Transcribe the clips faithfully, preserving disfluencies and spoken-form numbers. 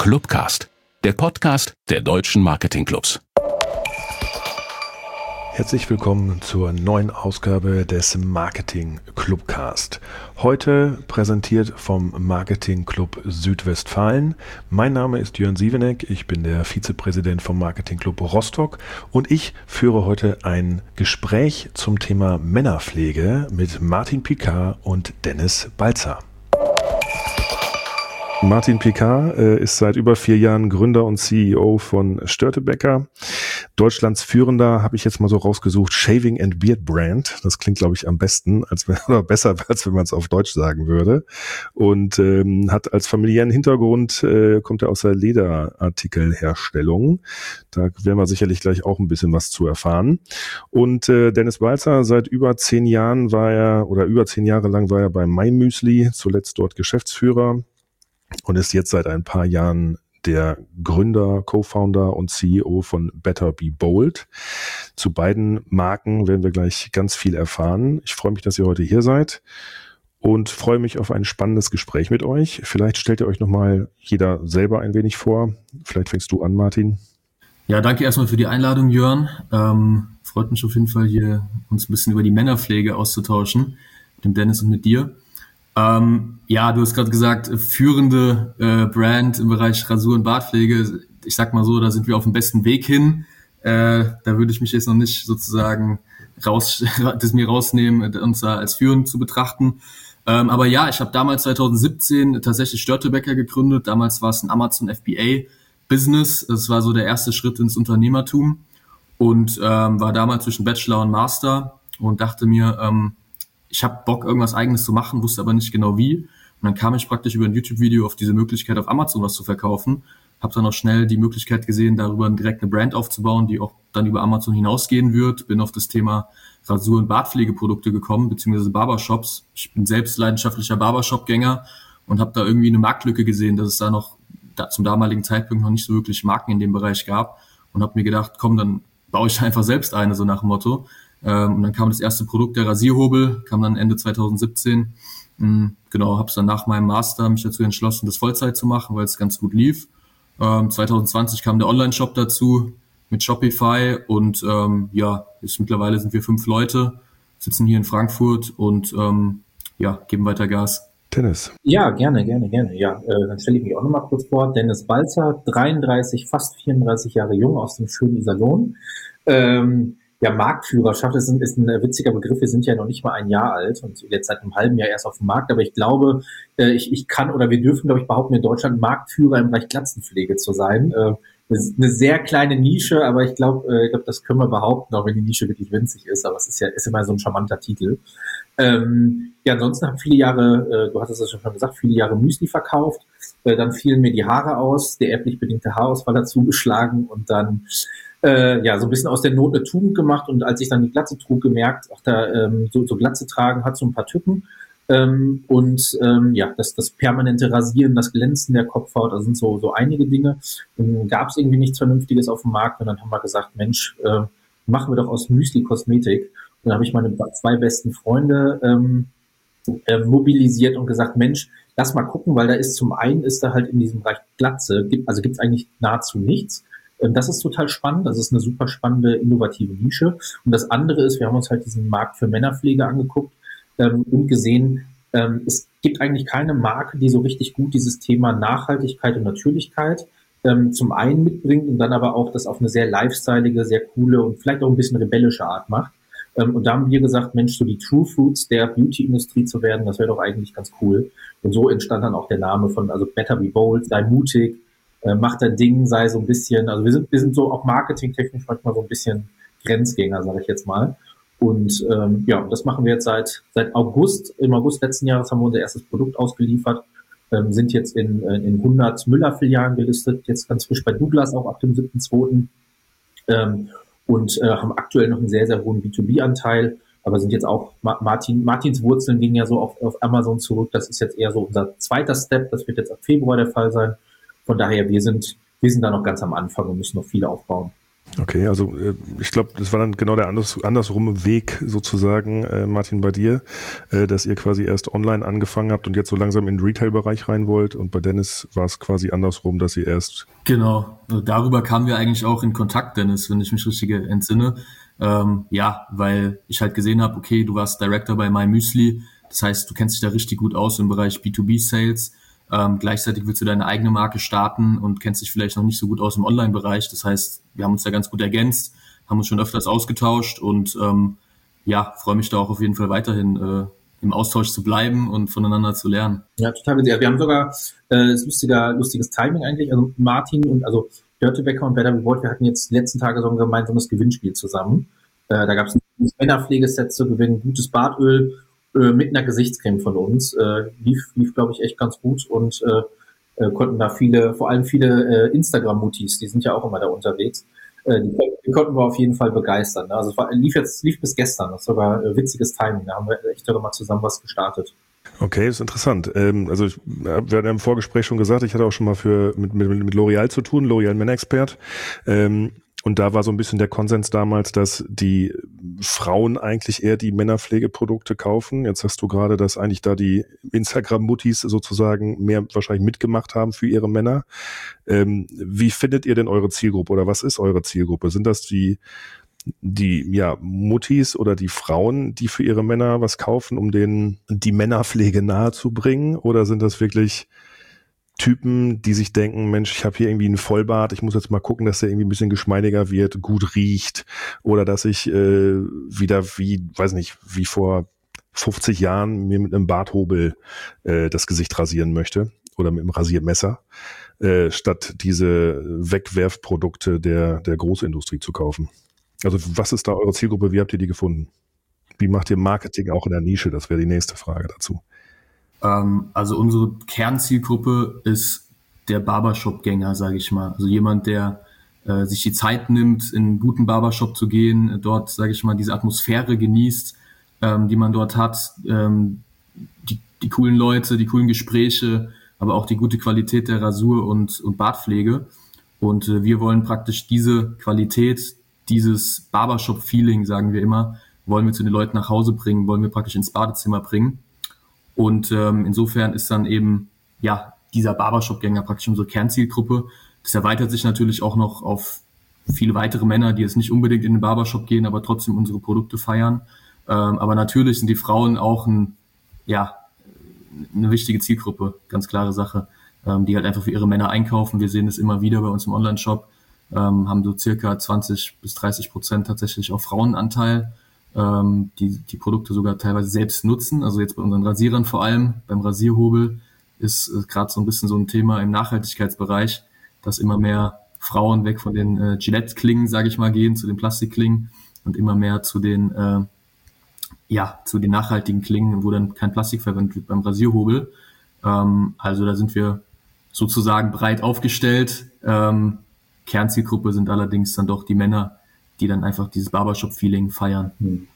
Clubcast, der Podcast der deutschen Marketingclubs. Herzlich willkommen zur neuen Ausgabe des Marketing Clubcast. Heute präsentiert vom Marketing Club Südwestfalen. Mein Name ist Jörn Sieveneck, ich bin der Vizepräsident vom Marketing Club Rostock und ich führe heute ein Gespräch zum Thema Männerpflege mit Martin Picard und Dennis Balzer. Martin Picard äh, ist seit über vier Jahren Gründer und C E O von Störtebeker. Deutschlands führender, habe ich jetzt mal so rausgesucht, Shaving and Beard Brand. Das klingt, glaube ich, am besten, als wenn, oder besser, als wenn man es auf Deutsch sagen würde. Und ähm, hat als familiären Hintergrund, äh, kommt er aus der Lederartikelherstellung. Da werden wir sicherlich gleich auch ein bisschen was zu erfahren. Und äh, Dennis Balzer, seit über zehn Jahren war er, oder über zehn Jahre lang war er bei MyMüsli, zuletzt dort Geschäftsführer. Und ist jetzt seit ein paar Jahren der Gründer, Co-Founder und C E O von Better Be Bold. Zu beiden Marken werden wir gleich ganz viel erfahren. Ich freue mich, dass ihr heute hier seid und freue mich auf ein spannendes Gespräch mit euch. Vielleicht stellt ihr euch nochmal jeder selber ein wenig vor. Vielleicht fängst du an, Martin. Ja, danke erstmal für die Einladung, Jörn. Ähm, freut mich auf jeden Fall, hier uns ein bisschen über die Männerpflege auszutauschen, mit dem Dennis und mit dir. Ähm, ja, du hast gerade gesagt, führende äh, Brand im Bereich Rasur- und Bartpflege. Ich sag mal so, da sind wir auf dem besten Weg hin. Äh, da würde ich mich jetzt noch nicht sozusagen raus, das mir rausnehmen, uns da als führend zu betrachten. Ähm, aber ja, ich habe damals zwanzig siebzehn tatsächlich Störtebeker gegründet. Damals war es ein Amazon F B A-Business. Das war so der erste Schritt ins Unternehmertum und ähm, war damals zwischen Bachelor und Master und dachte mir, ähm, ich habe Bock, irgendwas Eigenes zu machen, wusste aber nicht genau wie. Und dann kam ich praktisch über ein YouTube-Video auf diese Möglichkeit, auf Amazon was zu verkaufen. Habe dann auch schnell die Möglichkeit gesehen, darüber direkt eine Brand aufzubauen, die auch dann über Amazon hinausgehen wird. Bin auf das Thema Rasur- und Bartpflegeprodukte gekommen, beziehungsweise Barbershops. Ich bin selbst leidenschaftlicher Barbershop-Gänger und habe da irgendwie eine Marktlücke gesehen, dass es da noch da zum damaligen Zeitpunkt noch nicht so wirklich Marken in dem Bereich gab. Und habe mir gedacht, komm, dann baue ich einfach selbst eine, so nach dem Motto. Und dann kam das erste Produkt, der Rasierhobel, kam dann Ende zwanzig siebzehn. Genau, habe es dann nach meinem Master mich dazu entschlossen, das Vollzeit zu machen, weil es ganz gut lief. zwanzig zwanzig kam der Online-Shop dazu mit Shopify und ähm, ja, jetzt mittlerweile sind wir fünf Leute, sitzen hier in Frankfurt und ähm, ja, geben weiter Gas. Dennis. Ja, gerne, gerne, gerne. Ja, äh, dann stelle ich mich auch nochmal kurz vor. Dennis Balzer, dreiunddreißig, fast vierunddreißig Jahre jung, aus dem schönen Iserlohn. Ähm, Ja, Marktführerschaft ist ein, ist ein witziger Begriff. Wir sind ja noch nicht mal ein Jahr alt und jetzt seit einem halben Jahr erst auf dem Markt. Aber ich glaube, äh, ich, ich kann oder wir dürfen, glaube ich, behaupten, in Deutschland Marktführer im Bereich Glatzenpflege zu sein. Äh, das ist eine sehr kleine Nische, aber ich glaube, äh, ich glaube, das können wir behaupten, auch wenn die Nische wirklich winzig ist. Aber es ist ja ist immer so ein charmanter Titel. Ähm, ja, ansonsten habe ich viele Jahre, äh, du hattest es ja schon gesagt, viele Jahre Müsli verkauft. Äh, dann fielen mir die Haare aus, der erblich bedingte Haarausfall hat zugeschlagen und dann Äh, ja, so ein bisschen aus der Not eine Tugend gemacht und als ich dann die Glatze trug, gemerkt, ach, da ähm, so, so Glatze tragen hat so ein paar Tücken ähm, und ähm, ja, das, das permanente Rasieren, das Glänzen der Kopfhaut, da sind so, so einige Dinge. Dann gab es irgendwie nichts Vernünftiges auf dem Markt und dann haben wir gesagt, Mensch, äh, machen wir doch aus Müsli Kosmetik. Und dann habe ich meine zwei besten Freunde ähm, äh, mobilisiert und gesagt, Mensch, lass mal gucken, weil da ist zum einen ist da halt in diesem Bereich Glatze, gibt, also gibt es eigentlich nahezu nichts. Das ist total spannend, das ist eine super spannende, innovative Nische. Und das andere ist, wir haben uns halt diesen Markt für Männerpflege angeguckt ähm, und gesehen, ähm, es gibt eigentlich keine Marke, die so richtig gut dieses Thema Nachhaltigkeit und Natürlichkeit ähm, zum einen mitbringt und dann aber auch das auf eine sehr lifestyleige, sehr coole und vielleicht auch ein bisschen rebellische Art macht. Ähm, und da haben wir gesagt, Mensch, so die True Fruits der Beauty-Industrie zu werden, das wäre doch eigentlich ganz cool. Und so entstand dann auch der Name von, also Better Be Bold, sei mutig, macht dein Ding, sei so ein bisschen, also wir sind wir sind so auch marketingtechnisch manchmal so ein bisschen Grenzgänger, sage ich jetzt mal. Und ähm, ja, das machen wir jetzt seit seit August. Im August letzten Jahres haben wir unser erstes Produkt ausgeliefert, ähm, sind jetzt in in hundert Müller-Filialen gelistet, jetzt ganz frisch bei Douglas auch ab dem siebten zweiten Ähm, und äh, haben aktuell noch einen sehr, sehr hohen B zwei B-Anteil, aber sind jetzt auch, Martin Martins Wurzeln gingen ja so auf, auf Amazon zurück, das ist jetzt eher so unser zweiter Step, das wird jetzt ab Februar der Fall sein. Von daher, wir sind, wir sind da noch ganz am Anfang und müssen noch viel aufbauen. Okay, also äh, ich glaube, das war dann genau der anders, andersrum Weg sozusagen, äh, Martin, bei dir, äh, dass ihr quasi erst online angefangen habt und jetzt so langsam in den Retail-Bereich rein wollt, und bei Dennis war es quasi andersrum, dass ihr erst... Genau, also darüber kamen wir eigentlich auch in Kontakt, Dennis, wenn ich mich richtig entsinne. Ähm, ja, weil ich halt gesehen habe, okay, du warst Director bei MyMüsli, das heißt, du kennst dich da richtig gut aus im Bereich B zwei B Sales. Ähm, gleichzeitig willst du deine eigene Marke starten und kennst dich vielleicht noch nicht so gut aus im Online-Bereich. Das heißt, wir haben uns da ganz gut ergänzt, haben uns schon öfters ausgetauscht und ähm, ja, freue mich da auch auf jeden Fall weiterhin äh, im Austausch zu bleiben und voneinander zu lernen. Ja, total. Wir haben sogar äh, das lustiger, lustiges Timing eigentlich. Also Martin und also Störtebeker und Better Reward, wir hatten jetzt die letzten Tage so ein gemeinsames Gewinnspiel zusammen. Äh, da gab es ein gutes Männerpflegeset zu gewinnen, gutes Bartöl äh, mit einer Gesichtscreme von uns. Äh, lief, lief glaube ich, echt ganz gut und äh, äh, konnten da viele, vor allem viele äh, Instagram-Mutis, die sind ja auch immer da unterwegs, äh, die, die konnten wir auf jeden Fall begeistern. Ne? Also es war, lief jetzt lief bis gestern, das ist sogar äh, witziges Timing. Da haben wir echt sogar mal zusammen was gestartet. Okay, ist interessant. Ähm, also ich, wir hatten im Vorgespräch schon gesagt, ich hatte auch schon mal für mit, mit, mit L'Oreal zu tun, L'Oreal Männerexpert. Ähm, und da war so ein bisschen der Konsens damals, dass die Frauen eigentlich eher die Männerpflegeprodukte kaufen. Jetzt hast du gerade, dass eigentlich da die Instagram-Muttis sozusagen mehr wahrscheinlich mitgemacht haben für ihre Männer. Ähm, wie findet ihr denn eure Zielgruppe oder was ist eure Zielgruppe? Sind das die die ja Muttis oder die Frauen, die für ihre Männer was kaufen, um denen die Männerpflege nahezubringen? Oder sind das wirklich Typen, die sich denken, Mensch, ich habe hier irgendwie einen Vollbart, ich muss jetzt mal gucken, dass der irgendwie ein bisschen geschmeidiger wird, gut riecht, oder dass ich äh, wieder wie, weiß nicht, wie vor fünfzig Jahren mir mit einem Barthobel äh, das Gesicht rasieren möchte oder mit einem Rasiermesser, äh, statt diese Wegwerfprodukte der der Großindustrie zu kaufen. Also was ist da eure Zielgruppe? Wie habt ihr die gefunden? Wie macht ihr Marketing auch in der Nische? Das wäre die nächste Frage dazu. Ähm, also unsere Kernzielgruppe ist der Barbershop-Gänger, sage ich mal. Also jemand, der äh, sich die Zeit nimmt, in einen guten Barbershop zu gehen, dort, sage ich mal, diese Atmosphäre genießt, ähm, die man dort hat, ähm, die, die coolen Leute, die coolen Gespräche, aber auch die gute Qualität der Rasur und, und Bartpflege. Und äh, wir wollen praktisch diese Qualität, dieses Barbershop-Feeling, sagen wir immer, wollen wir zu den Leuten nach Hause bringen, wollen wir praktisch ins Badezimmer bringen. Und ähm, insofern ist dann eben ja dieser Barbershop-Gänger praktisch unsere Kernzielgruppe. Das erweitert sich natürlich auch noch auf viele weitere Männer, die jetzt nicht unbedingt in den Barbershop gehen, aber trotzdem unsere Produkte feiern. Ähm, aber natürlich sind die Frauen auch ein, ja, eine wichtige Zielgruppe, ganz klare Sache, ähm, die halt einfach für ihre Männer einkaufen. Wir sehen das immer wieder bei uns im Online-Shop. Ähm, haben so circa zwanzig bis dreißig Prozent tatsächlich auch Frauenanteil, ähm, die die Produkte sogar teilweise selbst nutzen. Also jetzt bei unseren Rasierern vor allem, beim Rasierhobel ist äh, gerade so ein bisschen so ein Thema im Nachhaltigkeitsbereich, dass immer mehr Frauen weg von den äh, Gillette-Klingen, sage ich mal, gehen, zu den Plastikklingen und immer mehr zu den äh, ja zu den nachhaltigen Klingen, wo dann kein Plastik verwendet wird beim Rasierhobel. Ähm, also da sind wir sozusagen breit aufgestellt. Ähm, Kernzielgruppe sind allerdings dann doch die Männer, die dann einfach dieses Barbershop-Feeling feiern.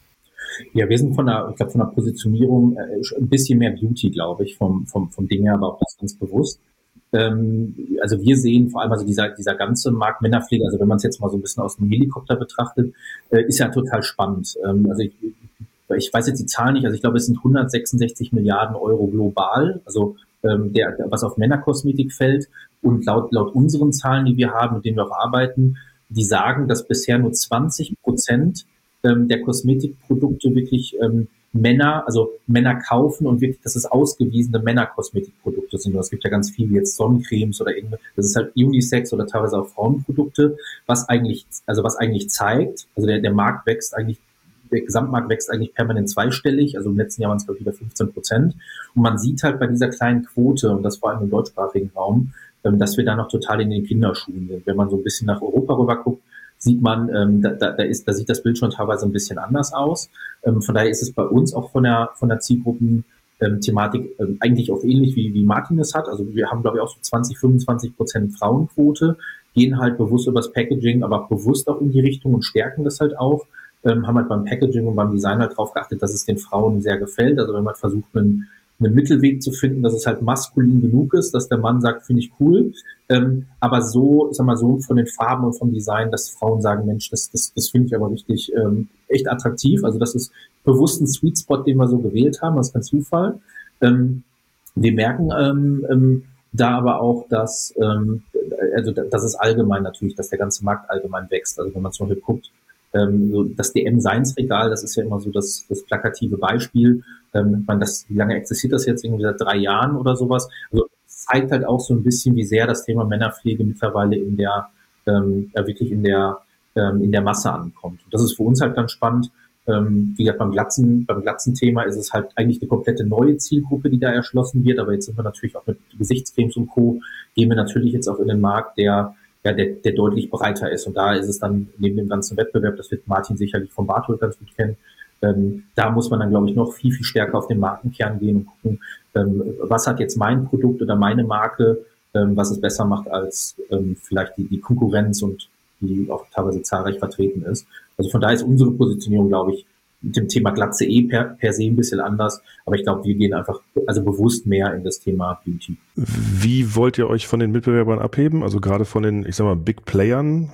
Ja, wir sind von der, ich glaube, von der Positionierung äh, ein bisschen mehr Beauty, glaube ich, vom, vom, vom Ding her, aber auch das ganz bewusst. Ähm, also wir sehen vor allem, also dieser, dieser ganze Markt Männerpflege, also wenn man es jetzt mal so ein bisschen aus dem Helikopter betrachtet, äh, ist ja total spannend. Ähm, also ich, ich weiß jetzt die Zahlen nicht, also ich glaube, es sind hundertsechsundsechzig Milliarden Euro global, also ähm, der, was auf Männerkosmetik fällt. Und laut, laut unseren Zahlen, die wir haben, mit denen wir auch arbeiten, die sagen, dass bisher nur zwanzig Prozent ähm, der Kosmetikprodukte wirklich ähm, Männer, also Männer kaufen und wirklich, dass es ausgewiesene Männerkosmetikprodukte sind. Es gibt ja ganz viele jetzt Sonnencremes oder irgendwas. Das ist halt Unisex oder teilweise auch Frauenprodukte, was eigentlich, also was eigentlich zeigt, also der, der Markt wächst eigentlich, der Gesamtmarkt wächst eigentlich permanent zweistellig, also im letzten Jahr waren es glaube ich über fünfzehn Prozent. Und man sieht halt bei dieser kleinen Quote, und das vor allem im deutschsprachigen Raum, dass wir da noch total in den Kinderschuhen sind. Wenn man so ein bisschen nach Europa rüber guckt, sieht man, ähm, da, da, ist, da sieht das Bild schon teilweise ein bisschen anders aus. Ähm, von daher ist es bei uns auch von der von der Zielgruppen-Thematik ähm, eigentlich auch ähnlich, wie, wie Martin es hat. Also wir haben, glaube ich, auch so zwanzig, fünfundzwanzig Prozent Frauenquote, gehen halt bewusst übers Packaging, aber bewusst auch in die Richtung und stärken das halt auch. Ähm, haben halt beim Packaging und beim Design halt drauf geachtet, dass es den Frauen sehr gefällt. Also wenn man versucht, einen einen Mittelweg zu finden, dass es halt maskulin genug ist, dass der Mann sagt, finde ich cool, ähm, aber so, sag mal so von den Farben und vom Design, dass Frauen sagen, Mensch, das, das, das finde ich aber richtig ähm, echt attraktiv. Also das ist bewusst ein Sweet Spot, den wir so gewählt haben, das ist kein Zufall. Ähm, wir merken ähm, ähm, da aber auch, dass ähm, also das ist allgemein natürlich, dass der ganze Markt allgemein wächst. Also wenn man zum Beispiel guckt, ähm, so das D M-Seinsregal, das ist ja immer so das, das plakative Beispiel. Ähm, man das, wie lange existiert das jetzt? Irgendwie seit drei Jahren oder sowas. Also es zeigt halt auch so ein bisschen, wie sehr das Thema Männerpflege mittlerweile in der ähm, ja, wirklich in der ähm, in der Masse ankommt. Und das ist für uns halt ganz spannend. Ähm, wie gesagt, beim Glatzen, beim Glatzenthema ist es halt eigentlich eine komplette neue Zielgruppe, die da erschlossen wird. Aber jetzt sind wir natürlich auch mit Gesichtscremes und Co. gehen wir natürlich jetzt auch in den Markt, der ja, der, der deutlich breiter ist. Und da ist es dann neben dem ganzen Wettbewerb, das wird Martin sicherlich vom Barthold ganz gut kennen, ähm, da muss man dann, glaube ich, noch viel, viel stärker auf den Markenkern gehen und gucken, ähm, was hat jetzt mein Produkt oder meine Marke, ähm, was es besser macht als ähm, vielleicht die, die Konkurrenz und die auch teilweise zahlreich vertreten ist. Also von daher ist unsere Positionierung, glaube ich, mit dem Thema Glatze eh per, per se ein bisschen anders. Aber ich glaube, wir gehen einfach also bewusst mehr in das Thema Beauty. Wie wollt ihr euch von den Mitbewerbern abheben? Also gerade von den, ich sag mal, Big Playern?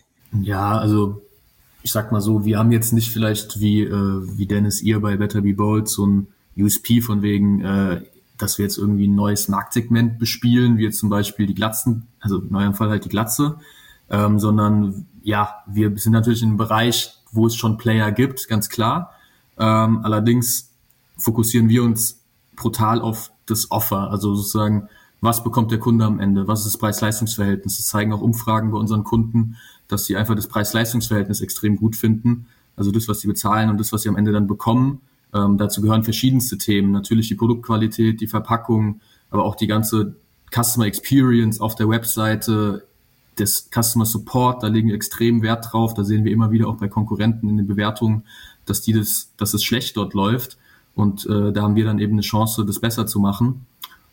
Ja, also ich sag mal so, wir haben jetzt nicht vielleicht wie äh, wie Dennis ihr bei Better Be Bold so ein U S P von wegen, äh, dass wir jetzt irgendwie ein neues Marktsegment bespielen, wie jetzt zum Beispiel die Glatzen, also in eurem Fall halt die Glatze, ähm, sondern ja, wir sind natürlich in einem Bereich, wo es schon Player gibt, ganz klar. Ähm, allerdings fokussieren wir uns brutal auf das Offer, also sozusagen, was bekommt der Kunde am Ende, was ist das Preis-Leistungs-Verhältnis. Das zeigen auch Umfragen bei unseren Kunden, dass sie einfach das Preis-Leistungs-Verhältnis extrem gut finden, also das, was sie bezahlen und das, was sie am Ende dann bekommen. Ähm, dazu gehören verschiedenste Themen, natürlich die Produktqualität, die Verpackung, aber auch die ganze Customer Experience auf der Webseite, das Customer Support, da legen wir extrem Wert drauf. Da sehen wir immer wieder auch bei Konkurrenten in den Bewertungen, dass die das, dass es schlecht dort läuft. Und äh, da haben wir dann eben eine Chance, das besser zu machen.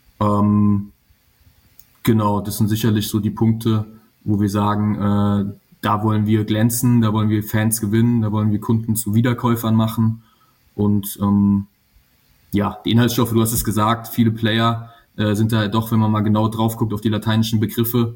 Ähm, genau, das sind sicherlich so die Punkte, wo wir sagen, äh, da wollen wir glänzen, da wollen wir Fans gewinnen, da wollen wir Kunden zu Wiederkäufern machen. Und ähm, ja, die Inhaltsstoffe, du hast es gesagt, viele Player äh, sind da doch, wenn man mal genau drauf guckt auf die lateinischen Begriffe,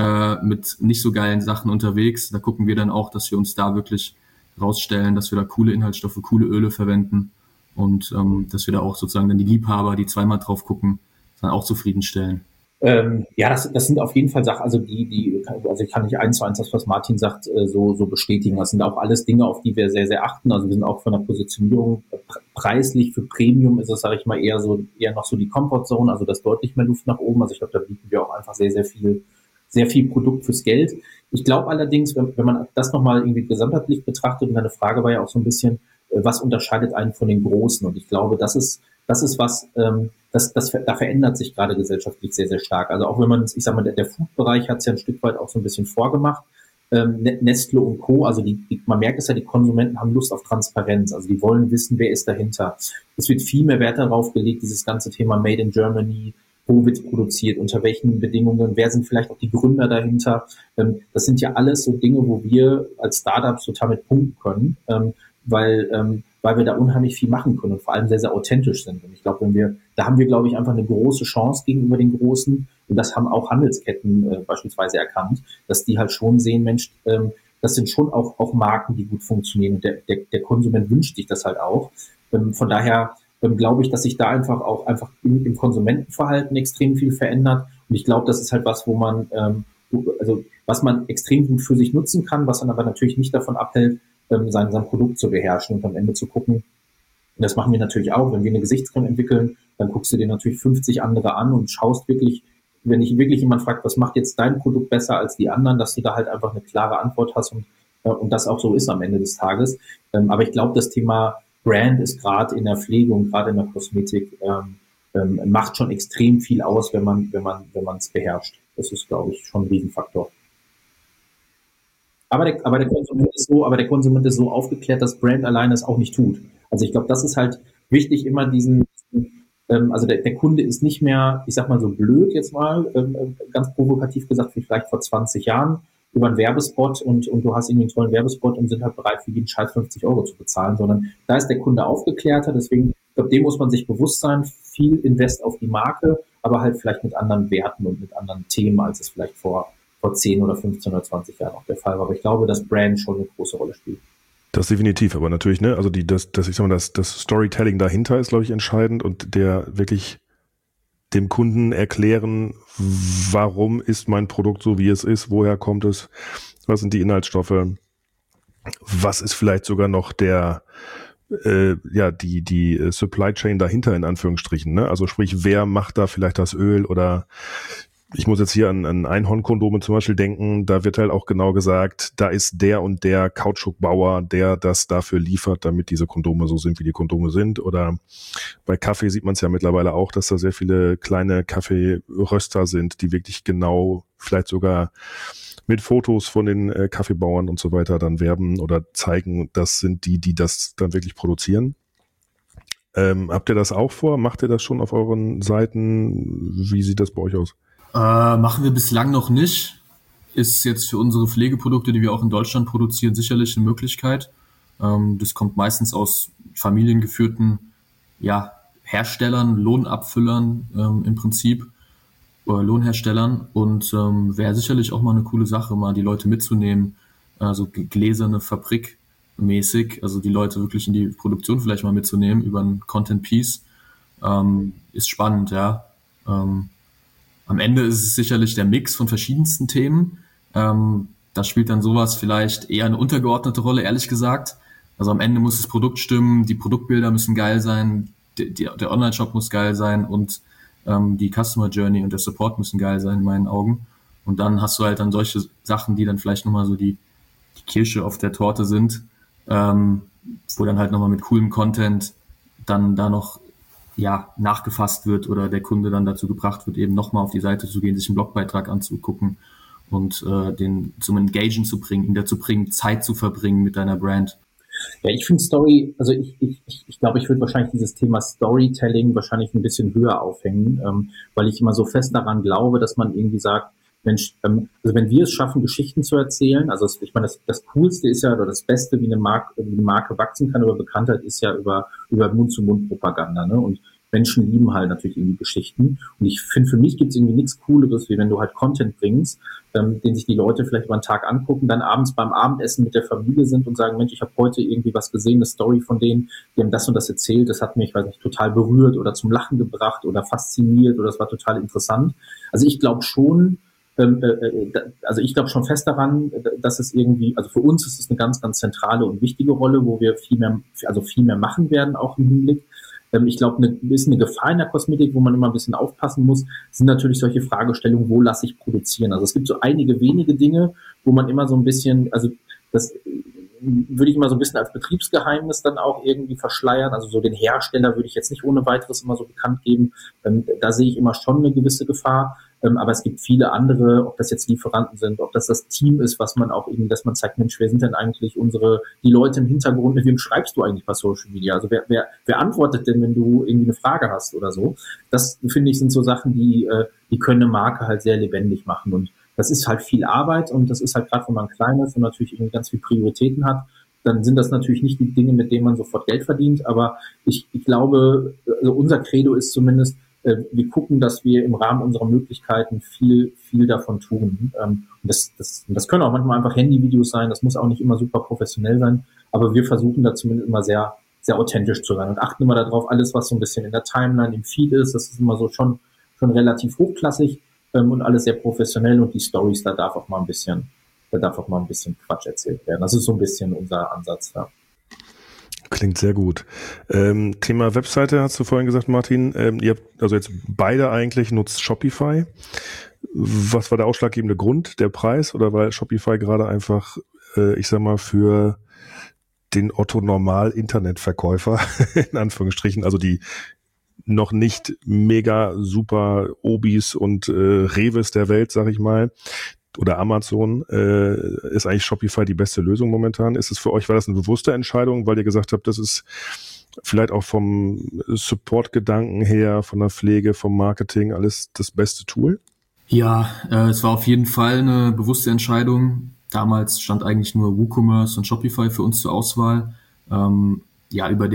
mit nicht so geilen Sachen unterwegs. Da gucken wir dann auch, dass wir uns da wirklich rausstellen, dass wir da coole Inhaltsstoffe, coole Öle verwenden und ähm, dass wir da auch sozusagen dann die Liebhaber, die zweimal drauf gucken, dann auch zufriedenstellen. Ähm, ja, das, das sind auf jeden Fall Sachen, also die, die, also ich kann nicht eins zu eins das, was Martin sagt, so, so bestätigen. Das sind auch alles Dinge, auf die wir sehr, sehr achten. Also wir sind auch von der Positionierung preislich für Premium ist es, sage ich mal, eher so, eher noch so die Comfortzone, also das deutlich mehr Luft nach oben. Also ich glaube, da bieten wir auch einfach sehr, sehr viel sehr viel Produkt fürs Geld. Ich glaube allerdings, wenn, wenn man das nochmal irgendwie gesamtheitlich betrachtet, und deine Frage war ja auch so ein bisschen, was unterscheidet einen von den Großen? Und ich glaube, das ist, das ist was, ähm, das, das, da verändert sich gerade gesellschaftlich sehr, sehr stark. Also auch wenn man, ich sag mal, der, der Food-Bereich hat es ja ein Stück weit auch so ein bisschen vorgemacht. Ähm, Nestle und Co., also die, die, man merkt es ja, die Konsumenten haben Lust auf Transparenz. Also die wollen wissen, wer ist dahinter. Es wird viel mehr Wert darauf gelegt, dieses ganze Thema Made in Germany, wo wird produziert, unter welchen Bedingungen, wer sind vielleicht auch die Gründer dahinter. Ähm, das sind ja alles so Dinge, wo wir als Startups total mit punkten können, ähm, weil, ähm, weil wir da unheimlich viel machen können und vor allem sehr, sehr authentisch sind. Und ich glaube, wenn wir, da haben wir, glaube ich, einfach eine große Chance gegenüber den Großen. Und das haben auch Handelsketten äh, beispielsweise erkannt, dass die halt schon sehen, Mensch, ähm, das sind schon auch, auch Marken, die gut funktionieren. Und der, der, der Konsument wünscht sich das halt auch. Ähm, von daher, Ähm, glaube ich, dass sich da einfach auch einfach im, im Konsumentenverhalten extrem viel verändert. Und ich glaube, das ist halt was, wo man, ähm, also was man extrem gut für sich nutzen kann, was dann aber natürlich nicht davon abhält, ähm, sein, sein Produkt zu beherrschen und am Ende zu gucken. Und das machen wir natürlich auch. Wenn wir eine Gesichtscreme entwickeln, dann guckst du dir natürlich fünfzig andere an und schaust wirklich, wenn dich wirklich jemand fragt, was macht jetzt dein Produkt besser als die anderen, dass du da halt einfach eine klare Antwort hast und, äh, und das auch so ist am Ende des Tages. Ähm, aber ich glaube, das Thema Brand ist gerade in der Pflege und gerade in der Kosmetik ähm, ähm, macht schon extrem viel aus, wenn man wenn man wenn man es beherrscht. Das ist, glaube ich, schon ein Riesenfaktor. Aber der, aber der Konsument ist so, aber der Konsument ist so aufgeklärt, dass Brand alleine es auch nicht tut. Also ich glaube, das ist halt wichtig, immer diesen, ähm, also der, der Kunde ist nicht mehr, ich sag mal so blöd jetzt mal, ähm, ganz provokativ gesagt, wie vielleicht vor zwanzig Jahren über einen Werbespot und, und du hast irgendwie einen tollen Werbespot und sind halt bereit, für jeden Scheiß fünfzig Euro zu bezahlen, sondern da ist der Kunde aufgeklärter, deswegen glaube, dem muss man sich bewusst sein, viel Invest auf die Marke, aber halt vielleicht mit anderen Werten und mit anderen Themen, als es vielleicht vor, vor zehn oder fünfzehn oder zwanzig Jahren auch der Fall war. Aber ich glaube, dass Brand schon eine große Rolle spielt. Das definitiv, aber natürlich, ne, also die, das, das, ich sag mal, das, das Storytelling dahinter ist, glaube ich, entscheidend und der wirklich dem Kunden erklären, warum ist mein Produkt so, wie es ist, woher kommt es, was sind die Inhaltsstoffe, was ist vielleicht sogar noch der, äh, ja, die, die Supply Chain dahinter in Anführungsstrichen, ne, also sprich, wer macht da vielleicht das Öl oder ich muss jetzt hier an, an Einhornkondome zum Beispiel denken, da wird halt auch genau gesagt, da ist der und der Kautschukbauer, der das dafür liefert, damit diese Kondome so sind, wie die Kondome sind. Oder bei Kaffee sieht man es ja mittlerweile auch, dass da sehr viele kleine Kaffeeröster sind, die wirklich genau vielleicht sogar mit Fotos von den äh, Kaffeebauern und so weiter dann werben oder zeigen, das sind die, die das dann wirklich produzieren. Ähm, habt ihr das auch vor? Macht ihr das schon auf euren Seiten? Wie sieht das bei euch aus? Äh, machen wir bislang noch nicht. Ist jetzt für unsere Pflegeprodukte, die wir auch in Deutschland produzieren, sicherlich eine Möglichkeit. Ähm, das kommt meistens aus familiengeführten ja, Herstellern, Lohnabfüllern ähm, im Prinzip, oder Lohnherstellern. Und ähm, wäre sicherlich auch mal eine coole Sache, mal die Leute mitzunehmen, also gläserne Fabrik mäßig, also die Leute wirklich in die Produktion vielleicht mal mitzunehmen über ein Content Piece. Ähm, ist spannend, ja. Ähm, Am Ende ist es sicherlich der Mix von verschiedensten Themen. Ähm, da spielt dann sowas vielleicht eher eine untergeordnete Rolle, ehrlich gesagt. Also am Ende muss das Produkt stimmen, die Produktbilder müssen geil sein, die, die, der Online-Shop muss geil sein und ähm, die Customer Journey und der Support müssen geil sein in meinen Augen. Und dann hast du halt dann solche Sachen, die dann vielleicht nochmal so die, die Kirsche auf der Torte sind, ähm, wo dann halt nochmal mit coolem Content dann da noch ja, nachgefasst wird oder der Kunde dann dazu gebracht wird, eben nochmal auf die Seite zu gehen, sich einen Blogbeitrag anzugucken und äh, den zum Engagen zu bringen, ihn dazu bringen, Zeit zu verbringen mit deiner Brand. Ja, ich finde Story, also ich ich ich, ich glaube, ich würde wahrscheinlich dieses Thema Storytelling wahrscheinlich ein bisschen höher aufhängen, ähm, weil ich immer so fest daran glaube, dass man irgendwie sagt, Mensch, ähm, also wenn wir es schaffen, Geschichten zu erzählen, also ich meine, das, das Coolste ist ja, oder das Beste, wie eine Marke, wie eine Marke wachsen kann über Bekanntheit, ist ja über, über Mund-zu-Mund-Propaganda, ne? Und Menschen lieben halt natürlich irgendwie Geschichten. Und ich finde, für mich gibt es irgendwie nichts Cooleres, wie wenn du halt Content bringst, ähm, den sich die Leute vielleicht über einen Tag angucken, dann abends beim Abendessen mit der Familie sind und sagen, Mensch, ich habe heute irgendwie was gesehen, eine Story von denen, die haben das und das erzählt, das hat mich, weiß nicht, total berührt oder zum Lachen gebracht oder fasziniert oder das war total interessant. Also ich glaube schon, ähm, äh, also ich glaube schon fest daran, dass es irgendwie, also für uns ist es eine ganz, ganz zentrale und wichtige Rolle, wo wir viel mehr, also viel mehr machen werden, auch im Hinblick. Ich glaube, eine, ist eine Gefahr in der Kosmetik, wo man immer ein bisschen aufpassen muss, sind natürlich solche Fragestellungen, wo lasse ich produzieren? Also es gibt so einige wenige Dinge, wo man immer so ein bisschen, also das würde ich immer so ein bisschen als Betriebsgeheimnis dann auch irgendwie verschleiern. Also so den Hersteller würde ich jetzt nicht ohne weiteres immer so bekannt geben. Da sehe ich immer schon eine gewisse Gefahr. Aber es gibt viele andere, ob das jetzt Lieferanten sind, ob das das Team ist, was man auch irgendwie, dass man zeigt, Mensch, wer sind denn eigentlich unsere, die Leute im Hintergrund, mit wem schreibst du eigentlich bei Social Media? Also wer, wer, wer antwortet denn, wenn du irgendwie eine Frage hast oder so? Das, finde ich, sind so Sachen, die, die können eine Marke halt sehr lebendig machen. Und das ist halt viel Arbeit und das ist halt gerade, wenn man klein ist und natürlich irgendwie ganz viel Prioritäten hat, dann sind das natürlich nicht die Dinge, mit denen man sofort Geld verdient. Aber ich, ich glaube, also unser Credo ist zumindest, wir gucken, dass wir im Rahmen unserer Möglichkeiten viel, viel davon tun. Und das, das, das können auch manchmal einfach Handyvideos sein. Das muss auch nicht immer super professionell sein. Aber wir versuchen da zumindest immer sehr, sehr authentisch zu sein und achten immer darauf, alles, was so ein bisschen in der Timeline, im Feed ist, das ist immer so schon, schon relativ hochklassig und alles sehr professionell. Und die Stories, da darf auch mal ein bisschen, da darf auch mal ein bisschen Quatsch erzählt werden. Das ist so ein bisschen unser Ansatz, ja. Klingt sehr gut. Ähm, Thema Webseite hast du vorhin gesagt, Martin. Ähm, ihr habt also jetzt beide eigentlich nutzt Shopify. Was war der ausschlaggebende Grund? Der Preis oder war Shopify gerade einfach, äh, ich sag mal, für den Otto-Normal-Internetverkäufer, in Anführungsstrichen, also die noch nicht mega super Obis und äh, Reves der Welt, sag ich mal, oder Amazon, äh, ist eigentlich Shopify die beste Lösung momentan? Ist es für euch, war das eine bewusste Entscheidung, weil ihr gesagt habt, das ist vielleicht auch vom Support-Gedanken her, von der Pflege, vom Marketing alles das beste Tool? Ja, äh, es war auf jeden Fall eine bewusste Entscheidung. Damals stand eigentlich nur WooCommerce und Shopify für uns zur Auswahl. Ähm, ja, über den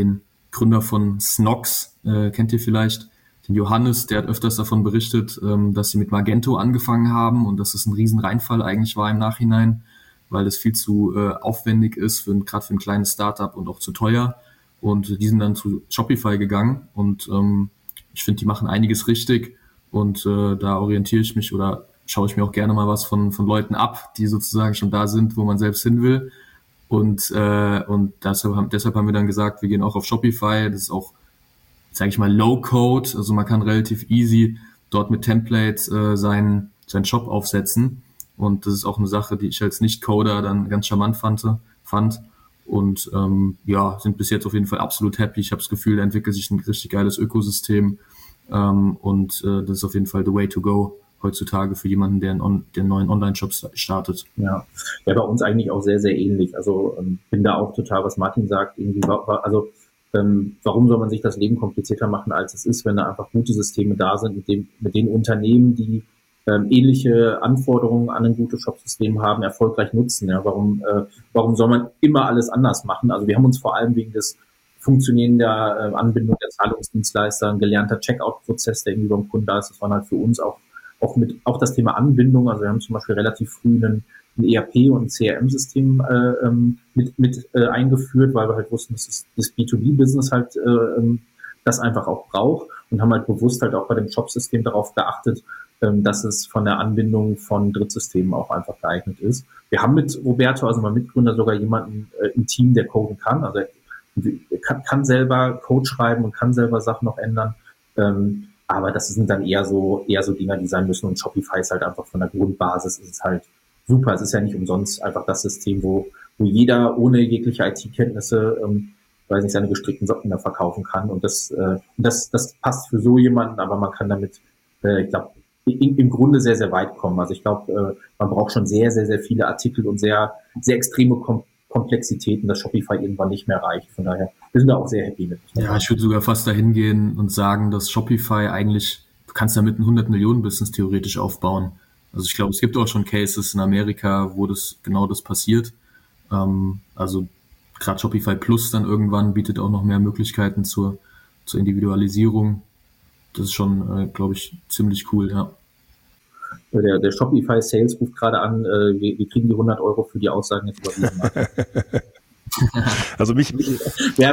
Gründer von Snox, äh, kennt ihr vielleicht, den Johannes, der hat öfters davon berichtet, ähm, dass sie mit Magento angefangen haben und dass es ein riesen Reinfall eigentlich war im Nachhinein, weil es viel zu äh, aufwendig ist, für gerade für ein kleines Startup und auch zu teuer. Und die sind dann zu Shopify gegangen und ähm, ich finde, die machen einiges richtig und äh, da orientiere ich mich oder schaue ich mir auch gerne mal was von von Leuten ab, die sozusagen schon da sind, wo man selbst hin will. Und äh, und deshalb haben, deshalb haben wir dann gesagt, wir gehen auch auf Shopify. Das ist auch, sage ich mal, Low-Code, also man kann relativ easy dort mit Templates äh, seinen seinen Shop aufsetzen. Und das ist auch eine Sache, die ich als Nicht-Coder dann ganz charmant fand. fand. Und ähm, ja, sind bis jetzt auf jeden Fall absolut happy. Ich habe das Gefühl, da entwickelt sich ein richtig geiles Ökosystem. Ähm, und äh, das ist auf jeden Fall the way to go heutzutage für jemanden, der einen, On- der einen neuen Online-Shop startet. Ja. Ja, bei uns eigentlich auch sehr, sehr ähnlich. Also ähm, bin da auch total, was Martin sagt, irgendwie war, war, also ähm, warum soll man sich das Leben komplizierter machen, als es ist, wenn da einfach gute Systeme da sind, mit dem, mit den Unternehmen, die ähm, ähnliche Anforderungen an ein gutes Shopsystem haben, erfolgreich nutzen. Ja, warum, äh, warum soll man immer alles anders machen? Also wir haben uns vor allem wegen des Funktionieren der äh, Anbindung der Zahlungsdienstleister, ein gelernter Checkout-Prozess, der irgendwie beim Kunden da ist, das war halt für uns auch auch mit auch das Thema Anbindung. Also wir haben zum Beispiel relativ früh einen, ein E R P und ein C R M-System äh, mit mit äh, eingeführt, weil wir halt wussten, dass das, das B zwei B-Business halt äh, das einfach auch braucht und haben halt bewusst halt auch bei dem Shop-System darauf geachtet, äh, dass es von der Anbindung von Drittsystemen auch einfach geeignet ist. Wir haben mit Roberto, also mein Mitgründer, sogar jemanden äh, im Team, der coden kann. Also er kann, kann selber Code schreiben und kann selber Sachen noch ändern. Ähm, aber das sind dann eher so eher so Dinger, die sein müssen. Und Shopify ist halt einfach von der Grundbasis ist es halt super. Es ist ja nicht umsonst einfach das System, wo wo jeder ohne jegliche I T-Kenntnisse, ähm, weiß nicht, seine gestrickten Socken da verkaufen kann. Und das äh, das das passt für so jemanden, aber man kann damit, äh, ich glaube, im Grunde sehr, sehr weit kommen. Also ich glaube, äh, man braucht schon sehr, sehr, sehr viele Artikel und sehr sehr extreme Kom- Komplexitäten, dass Shopify irgendwann nicht mehr reicht. Von daher, wir sind da auch sehr happy mit. Ja, ich würde sogar fast dahin gehen und sagen, dass Shopify eigentlich, du kannst damit ein hundert Millionen Business theoretisch aufbauen. Also ich glaube, es gibt auch schon Cases in Amerika, wo das genau das passiert. Ähm, also gerade Shopify Plus dann irgendwann bietet auch noch mehr Möglichkeiten zur, zur Individualisierung. Das ist schon, äh, glaube ich, ziemlich cool, ja. Der, der Shopify Sales ruft gerade an, äh, wir, wir kriegen die hundert Euro für die Aussagen jetzt überwiesen. Also mich, mich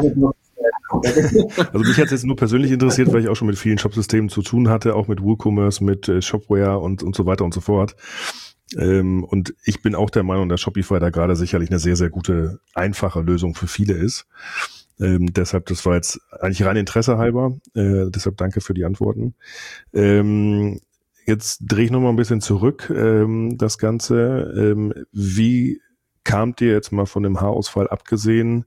also mich hat es jetzt nur persönlich interessiert, weil ich auch schon mit vielen Shopsystemen zu tun hatte, auch mit WooCommerce, mit äh, Shopware und, und so weiter und so fort. Ähm, und ich bin auch der Meinung, dass Shopify da gerade sicherlich eine sehr, sehr gute, einfache Lösung für viele ist. Ähm, deshalb, das war jetzt eigentlich rein Interesse halber. Äh, deshalb danke für die Antworten. Ähm, jetzt drehe ich nochmal ein bisschen zurück, ähm, das Ganze. Ähm, wie kamt ihr jetzt mal von dem Haarausfall abgesehen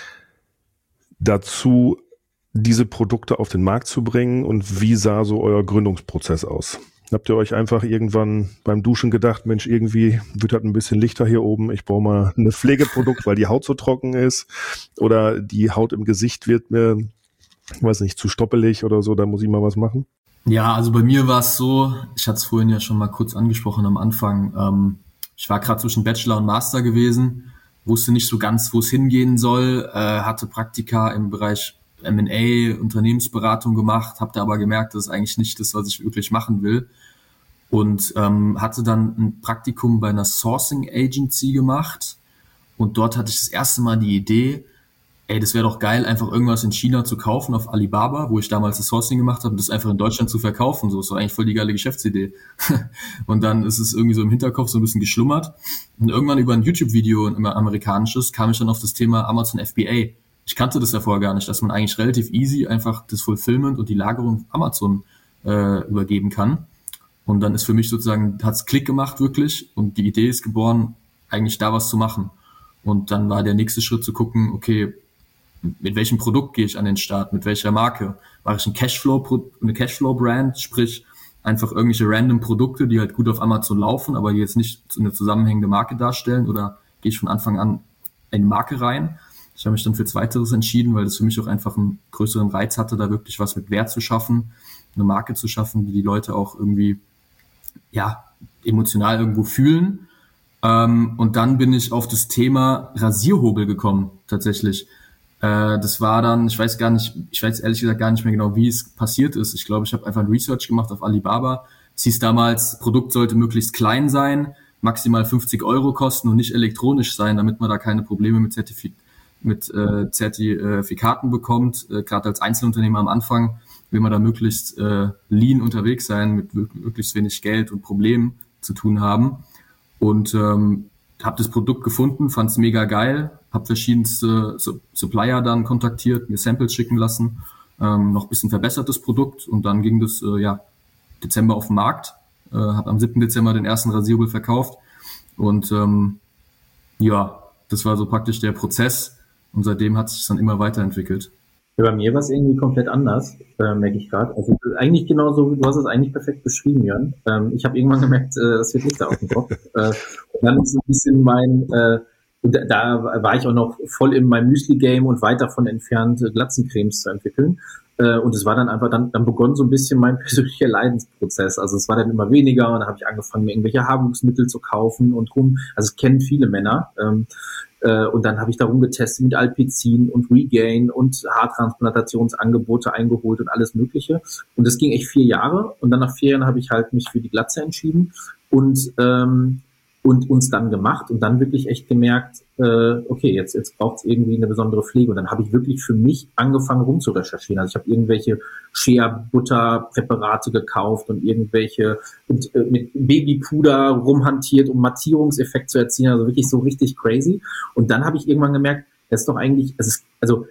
dazu, diese Produkte auf den Markt zu bringen, und wie sah so euer Gründungsprozess aus? Habt ihr euch einfach irgendwann beim Duschen gedacht, Mensch, irgendwie wird halt ein bisschen lichter hier oben, ich brauche mal ein Pflegeprodukt, weil die Haut so trocken ist, oder die Haut im Gesicht wird mir, weiß nicht, zu stoppelig oder so, da muss ich mal was machen? Ja, also bei mir war es so, ich hatte es vorhin ja schon mal kurz angesprochen am Anfang, ähm, ich war gerade zwischen Bachelor und Master gewesen, wusste nicht so ganz, wo es hingehen soll, äh, hatte Praktika im Bereich M und A, Unternehmensberatung gemacht, habe da aber gemerkt, das ist eigentlich nicht das, was ich wirklich machen will, und ähm, hatte dann ein Praktikum bei einer Sourcing Agency gemacht, und dort hatte ich das erste Mal die Idee, ey, das wäre doch geil, einfach irgendwas in China zu kaufen auf Alibaba, wo ich damals das Sourcing gemacht habe, und das einfach in Deutschland zu verkaufen. So, ist doch eigentlich voll die geile Geschäftsidee. Und dann ist es irgendwie so im Hinterkopf so ein bisschen geschlummert. Und irgendwann über ein YouTube-Video, ein amerikanisches, kam ich dann auf das Thema Amazon F B A. Ich kannte das ja vorher gar nicht, dass man eigentlich relativ easy einfach das Fulfillment und die Lagerung Amazon äh, übergeben kann. Und dann ist für mich sozusagen, hat's Klick gemacht wirklich, und die Idee ist geboren, eigentlich da was zu machen. Und dann war der nächste Schritt zu gucken, okay, mit welchem Produkt gehe ich an den Start, mit welcher Marke? Mache ich ein Cashflow, eine Cashflow-Brand, sprich einfach irgendwelche random Produkte, die halt gut auf Amazon laufen, aber die jetzt nicht eine zusammenhängende Marke darstellen, oder gehe ich von Anfang an in die Marke rein? Ich habe mich dann für Zweiteres entschieden, weil das für mich auch einfach einen größeren Reiz hatte, da wirklich was mit Wert zu schaffen, eine Marke zu schaffen, die die Leute auch irgendwie, ja, emotional irgendwo fühlen. Und dann bin ich auf das Thema Rasierhobel gekommen, tatsächlich. Äh, das war dann, ich weiß gar nicht, ich weiß ehrlich gesagt gar nicht mehr genau, wie es passiert ist. Ich glaube, ich habe einfach ein Research gemacht auf Alibaba. Es hieß damals, Produkt sollte möglichst klein sein, maximal fünfzig Euro kosten und nicht elektronisch sein, damit man da keine Probleme mit, Zertifi- mit äh, Zertifikaten bekommt. Äh, Gerade als Einzelunternehmer am Anfang will man da möglichst äh, lean unterwegs sein, mit möglichst wenig Geld und Problemen zu tun haben. Und ähm, habe das Produkt gefunden, fand es mega geil, habe verschiedenste Su- Supplier dann kontaktiert, mir Samples schicken lassen, ähm, noch ein bisschen verbessertes Produkt und dann ging das äh, ja Dezember auf den Markt, äh, habe am siebten Dezember den ersten Rasieröl verkauft und ähm, ja, das war so praktisch der Prozess und seitdem hat sich dann immer weiterentwickelt. Ja, bei mir war es irgendwie komplett anders, äh, merke ich gerade. Also eigentlich genauso, du hast es eigentlich perfekt beschrieben, Jörn. Ähm, ich habe irgendwann gemerkt, äh, das wird Lichter auf dem Kopf. äh, und dann ist so ein bisschen mein, äh, und da, da war ich auch noch voll in meinem Müsli-Game und weit davon entfernt, äh, Glatzencremes zu entwickeln. Äh, und es war dann einfach, dann, dann begonnen so ein bisschen mein persönlicher Leidensprozess. Also es war dann immer weniger und dann habe ich angefangen, mir irgendwelche Haarwuchsmittel zu kaufen und rum. Also es kennen viele Männer. Ähm, äh, und dann habe ich da rumgetestet mit Alpizin und Regain und Haartransplantationsangebote eingeholt und alles Mögliche. Und das ging echt vier Jahre. Und dann nach vier Jahren habe ich halt mich für die Glatze entschieden und ähm, und uns dann gemacht und dann wirklich echt gemerkt, äh, okay, jetzt jetzt braucht es irgendwie eine besondere Pflege. Und dann habe ich wirklich für mich angefangen rumzurecherchieren. Also ich habe irgendwelche Shea-Butter-Präparate gekauft und irgendwelche und, äh, mit Babypuder rumhantiert, um Mattierungseffekt zu erzielen. Also wirklich so richtig crazy. Und dann habe ich irgendwann gemerkt, das ist doch eigentlich, es ist, also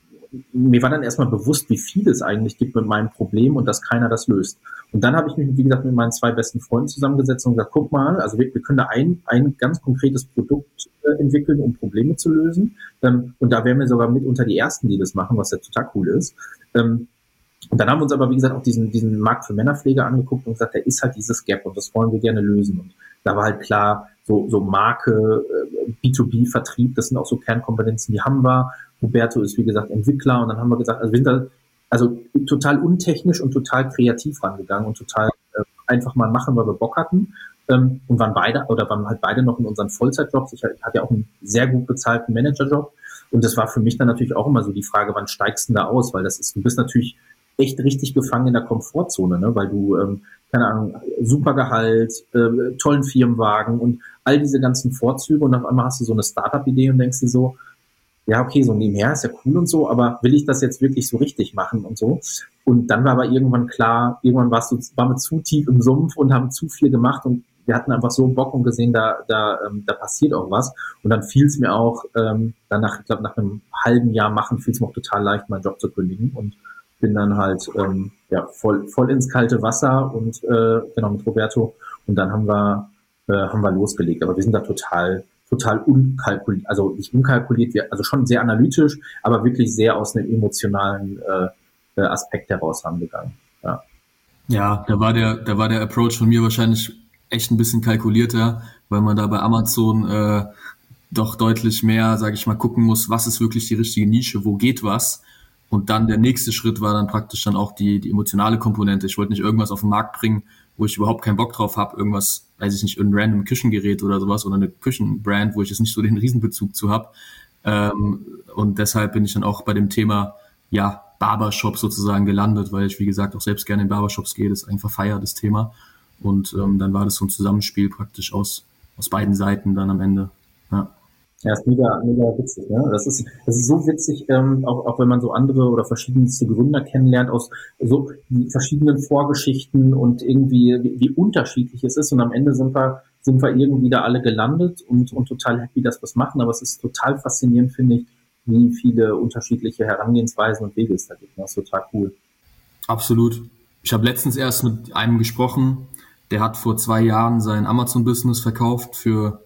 mir war dann erstmal bewusst, wie viel es eigentlich gibt mit meinem Problem und dass keiner das löst. Und dann habe ich mich, wie gesagt, mit meinen zwei besten Freunden zusammengesetzt und gesagt, guck mal, also wir, wir können da ein, ein ganz konkretes Produkt äh, entwickeln, um Probleme zu lösen. Ähm, und da wären wir sogar mit unter die Ersten, die das machen, was ja total cool ist. Ähm, und dann haben wir uns aber, wie gesagt, auch diesen, diesen Markt für Männerpflege angeguckt und gesagt, da ist halt dieses Gap und das wollen wir gerne lösen. Und da war halt klar, so, so Marke, äh, B zwei B Vertrieb, das sind auch so Kernkompetenzen, die haben wir. Roberto ist, wie gesagt, Entwickler und dann haben wir gesagt, also wir sind da also total untechnisch und total kreativ rangegangen und total äh, einfach mal machen, weil wir Bock hatten ähm, und waren beide oder waren halt beide noch in unseren Vollzeitjobs. Ich hatte ja auch einen sehr gut bezahlten Managerjob und das war für mich dann natürlich auch immer so die Frage, wann steigst du denn da aus, weil das ist, du bist natürlich echt richtig gefangen in der Komfortzone, ne, weil du ähm, keine Ahnung, super Gehalt, äh, tollen Firmenwagen und all diese ganzen Vorzüge und auf einmal hast du so eine Startup-Idee und denkst dir so, ja, okay, so nebenher ist ja cool und so, aber will ich das jetzt wirklich so richtig machen und so? Und dann war aber irgendwann klar, irgendwann warst du, waren wir zu tief im Sumpf und haben zu viel gemacht und wir hatten einfach so Bock und gesehen, da, da, ähm, da passiert auch was. Und dann fiel es mir auch, ähm, danach, ich glaube, nach einem halben Jahr machen, fiel es mir auch total leicht, meinen Job zu kündigen und bin dann halt, ähm, ja, voll, voll ins kalte Wasser und, äh, genau, mit Roberto. Und dann haben wir, äh, haben wir losgelegt. Aber wir sind da total, total unkalkuliert, also nicht unkalkuliert, also schon sehr analytisch, aber wirklich sehr aus einem emotionalen äh, Aspekt heraus rangegangen. Ja. Ja, da war der, da war der Approach von mir wahrscheinlich echt ein bisschen kalkulierter, weil man da bei Amazon äh, doch deutlich mehr, sage ich mal, gucken muss, was ist wirklich die richtige Nische, wo geht was. Und dann der nächste Schritt war dann praktisch dann auch die, die emotionale Komponente. Ich wollte nicht irgendwas auf den Markt bringen, wo ich überhaupt keinen Bock drauf habe, irgendwas, weiß ich nicht, ein random Küchengerät oder sowas oder eine Küchenbrand, wo ich jetzt nicht so den Riesenbezug zu habe. Ähm, und deshalb bin ich dann auch bei dem Thema, ja, Barbershop sozusagen gelandet, weil ich, wie gesagt, auch selbst gerne in Barbershops gehe. Das ist einfach feier, das Thema. Und ähm, dann war das so ein Zusammenspiel praktisch aus, aus beiden Seiten dann am Ende. Ja. Ja, ist mega, mega witzig, ne? Das ist, das ist so witzig, ähm, auch, auch wenn man so andere oder verschiedenste Gründer kennenlernt aus so verschiedenen Vorgeschichten und irgendwie, wie, wie unterschiedlich es ist. Und am Ende sind wir, sind wir irgendwie da alle gelandet und, und total happy, dass wir es machen. Aber es ist total faszinierend, finde ich, wie viele unterschiedliche Herangehensweisen und Wege es da gibt. Das ist total cool. Absolut. Ich habe letztens erst mit einem gesprochen, der hat vor zwei Jahren sein Amazon-Business verkauft für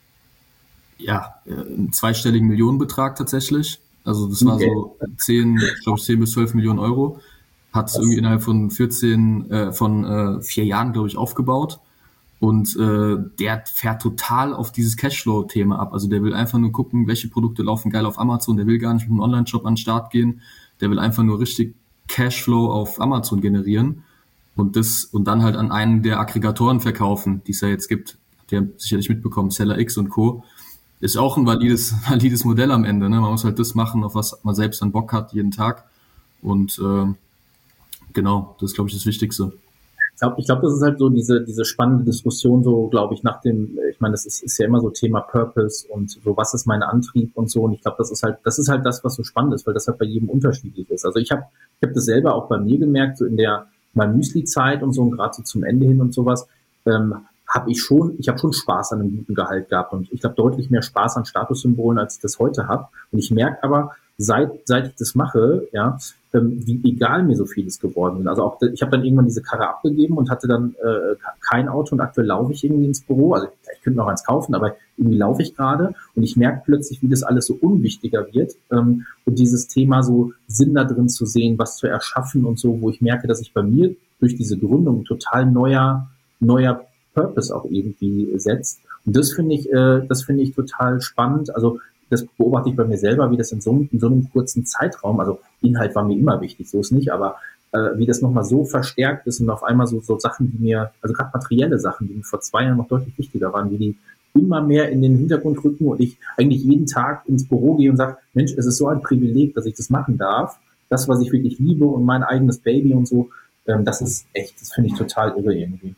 ja, einen zweistelligen Millionenbetrag tatsächlich. Also das war okay. so zehn, ich glaube zehn bis zwölf Millionen Euro. Hat es irgendwie innerhalb von vierzehn, äh, von äh, vier Jahren, glaube ich, aufgebaut. Und äh, der fährt total auf dieses Cashflow-Thema ab. Also der will einfach nur gucken, welche Produkte laufen geil auf Amazon. Der will gar nicht mit einem Online-Shop an den Start gehen. Der will einfach nur richtig Cashflow auf Amazon generieren und das und dann halt an einen der Aggregatoren verkaufen, die es ja jetzt gibt. Habt ihr sicherlich mitbekommen, Seller X und Co. ist auch ein valides, valides Modell am Ende. Ne? Man muss halt das machen, auf was man selbst dann Bock hat, jeden Tag. Und äh, genau, das ist, glaube ich, das Wichtigste. Ich glaube, ich glaub, das ist halt so diese diese spannende Diskussion, so glaube ich, nach dem, ich meine, das ist, ist ja immer so Thema Purpose und so, was ist mein Antrieb und so. Und ich glaube, das ist halt, das ist halt das, was so spannend ist, weil das halt bei jedem unterschiedlich ist. Also ich habe ich hab das selber auch bei mir gemerkt, so in der mal Müsli-Zeit und so, und gerade so zum Ende hin und sowas, ähm, habe ich schon, ich habe schon Spaß an einem guten Gehalt gehabt und ich glaube deutlich mehr Spaß an Statussymbolen, als ich das heute habe. Und ich merke aber, seit seit ich das mache, ja, ähm, wie egal mir so vieles geworden ist. Also auch, ich habe dann irgendwann diese Karre abgegeben und hatte dann äh, kein Auto und aktuell laufe ich irgendwie ins Büro. Also ich könnte noch eins kaufen, aber irgendwie laufe ich gerade und ich merke plötzlich, wie das alles so unwichtiger wird ähm, und dieses Thema so Sinn da drin zu sehen, was zu erschaffen und so, wo ich merke, dass ich bei mir durch diese Gründung total neuer neuer Purpose auch irgendwie setzt. Und das finde ich, äh, das finde ich total spannend. Also das beobachte ich bei mir selber, wie das in so, in so einem kurzen Zeitraum, also Inhalt war mir immer wichtig, so ist nicht, aber äh, wie das nochmal so verstärkt ist und auf einmal so, so Sachen, die mir, also gerade materielle Sachen, die mir vor zwei Jahren noch deutlich wichtiger waren, wie die immer mehr in den Hintergrund rücken und ich eigentlich jeden Tag ins Büro gehe und sage, Mensch, es ist so ein Privileg, dass ich das machen darf. Das, was ich wirklich liebe und mein eigenes Baby und so, ähm, das ist echt, das finde ich total irre irgendwie.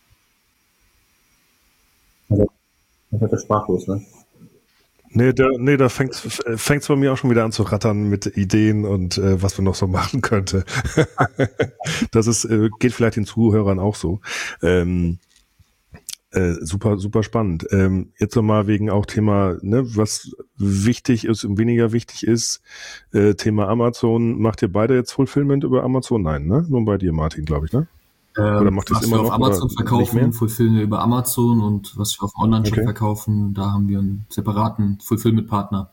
Also, das wird der sprachlos, ne? Nee, da, nee, da fängt es bei mir auch schon wieder an zu rattern mit Ideen und äh, was man noch so machen könnte. Das ist, äh, geht vielleicht den Zuhörern auch so. Ähm, äh, super, super spannend. Ähm, jetzt nochmal wegen auch Thema, ne, was wichtig ist und weniger wichtig ist. Äh, Thema Amazon. Macht ihr beide jetzt Fulfillment über Amazon? Nein, ne? Nur bei dir, Martin, glaube ich, ne? Oder macht das immer wir auf noch, Amazon verkaufen, fulfillen wir über Amazon, und was wir auf dem Online-Shop okay. verkaufen, da haben wir einen separaten Fulfillment-Partner.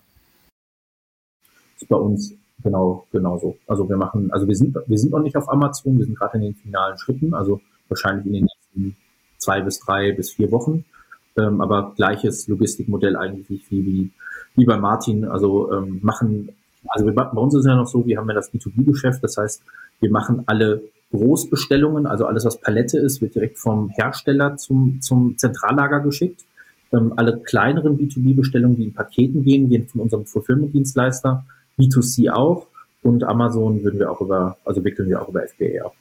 Das ist bei uns genau genauso. Also wir machen, also wir sind wir sind noch nicht auf Amazon, wir sind gerade in den finalen Schritten, also wahrscheinlich in den nächsten zwei bis drei bis vier Wochen. Ähm, aber gleiches Logistikmodell eigentlich wie wie, wie bei Martin. Also ähm, machen, also wir, bei uns ist es ja noch so, wir haben ja das B zwei B-Geschäft, das heißt, wir machen alle Großbestellungen, also alles, was Palette ist, wird direkt vom Hersteller zum, zum Zentrallager geschickt. Ähm, alle kleineren B zwei B-Bestellungen, die in Paketen gehen, gehen von unserem Fulfillment-Dienstleister, B zwei C auch, und Amazon würden wir auch über, also wickeln wir auch über F B A ab.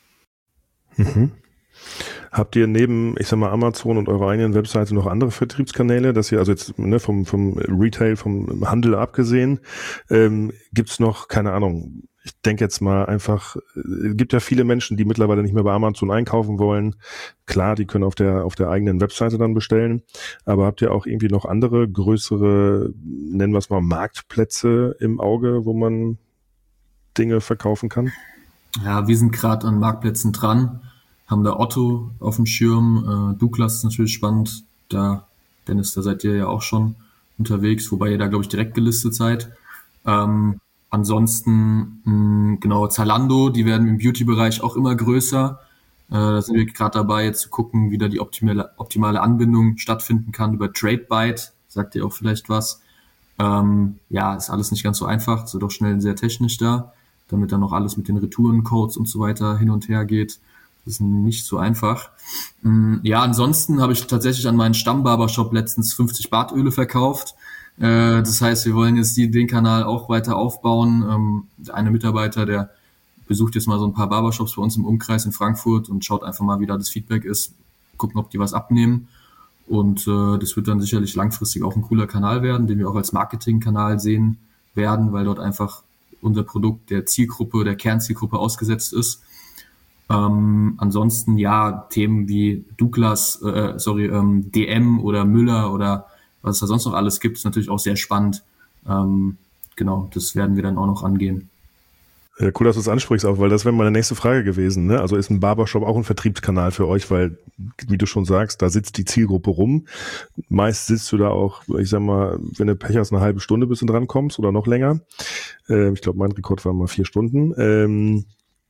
Mhm. Habt ihr neben, ich sag mal, Amazon und eurer eigenen Webseite noch andere Vertriebskanäle, dass ihr, also jetzt ne, vom, vom Retail, vom Handel abgesehen, ähm, gibt's noch, keine Ahnung, ich denke jetzt mal einfach, es gibt ja viele Menschen, die mittlerweile nicht mehr bei Amazon einkaufen wollen. Klar, die können auf der auf der eigenen Webseite dann bestellen. Aber habt ihr auch irgendwie noch andere größere, nennen wir es mal, Marktplätze im Auge, wo man Dinge verkaufen kann? Ja, wir sind gerade an Marktplätzen dran, haben da Otto auf dem Schirm. Äh, Douglas ist natürlich spannend. Da, Dennis, da seid ihr ja auch schon unterwegs, wobei ihr da, glaube ich, direkt gelistet seid. Ähm, Ansonsten, mh, genau, Zalando, die werden im Beauty-Bereich auch immer größer. Äh, da sind wir gerade dabei, jetzt zu gucken, wie da die optimale, optimale Anbindung stattfinden kann über TradeByte. Sagt ihr auch vielleicht was? Ähm, ja, ist alles nicht ganz so einfach. Es wird auch schnell sehr technisch da, damit dann noch alles mit den Retourencodes und so weiter hin und her geht. Das ist nicht so einfach. Ähm, ja, ansonsten habe ich tatsächlich an meinen Stammbarbershop letztens fünfzig Bartöle verkauft. Das heißt, wir wollen jetzt die, den Kanal auch weiter aufbauen. Ähm, der eine Mitarbeiter, der besucht jetzt mal so ein paar Barbershops bei uns im Umkreis in Frankfurt und schaut einfach mal, wie da das Feedback ist, gucken, ob die was abnehmen. Und äh, das wird dann sicherlich langfristig auch ein cooler Kanal werden, den wir auch als Marketingkanal sehen werden, weil dort einfach unser Produkt der Zielgruppe, der Kernzielgruppe ausgesetzt ist. Ähm, ansonsten, ja, Themen wie Douglas, äh, sorry, ähm, D M oder Müller oder was es da sonst noch alles gibt, ist natürlich auch sehr spannend. Ähm, genau, das werden wir dann auch noch angehen. Ja, cool, dass du es ansprichst auch, weil das wäre meine nächste Frage gewesen. Ne? Also ist ein Barbershop auch ein Vertriebskanal für euch, weil, wie du schon sagst, da sitzt die Zielgruppe rum. Meist sitzt du da auch, ich sag mal, wenn du Pech hast, eine halbe Stunde, bis du dran kommst oder noch länger. Ähm, ich glaube, mein Rekord war mal vier Stunden. Ähm,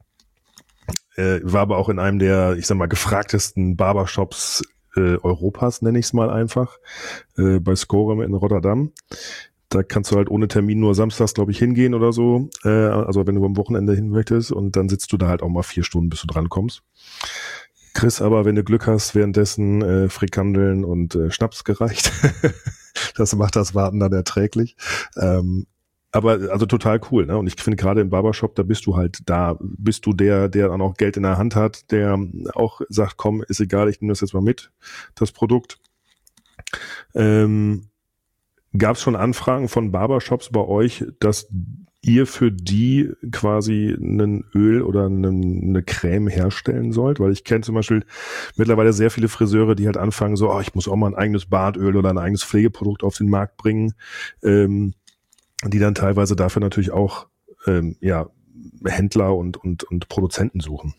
äh, war aber auch in einem der, ich sag mal, gefragtesten Barbershops Äh, Europas, nenne ich es mal einfach, äh, bei Scorem in Rotterdam. Da kannst du halt ohne Termin nur samstags, glaube ich, hingehen oder so, äh, also wenn du am Wochenende hin möchtest, und dann sitzt du da halt auch mal vier Stunden, bis du dran kommst. Chris, aber wenn du Glück hast, währenddessen äh, Frikandeln und äh, Schnaps gereicht. das macht das Warten dann erträglich. Ähm, aber also total cool, ne? Und ich finde gerade im Barbershop, da bist du halt da, bist du der, der dann auch Geld in der Hand hat, der auch sagt, komm, ist egal, ich nehme das jetzt mal mit, das Produkt. Ähm, gab es schon Anfragen von Barbershops bei euch, dass ihr für die quasi ein Öl oder eine, eine Creme herstellen sollt? Weil ich kenne zum Beispiel mittlerweile sehr viele Friseure, die halt anfangen so, oh, ich muss auch mal ein eigenes Bartöl oder ein eigenes Pflegeprodukt auf den Markt bringen, ähm, die dann teilweise dafür natürlich auch ähm, ja, Händler und, und, und Produzenten suchen.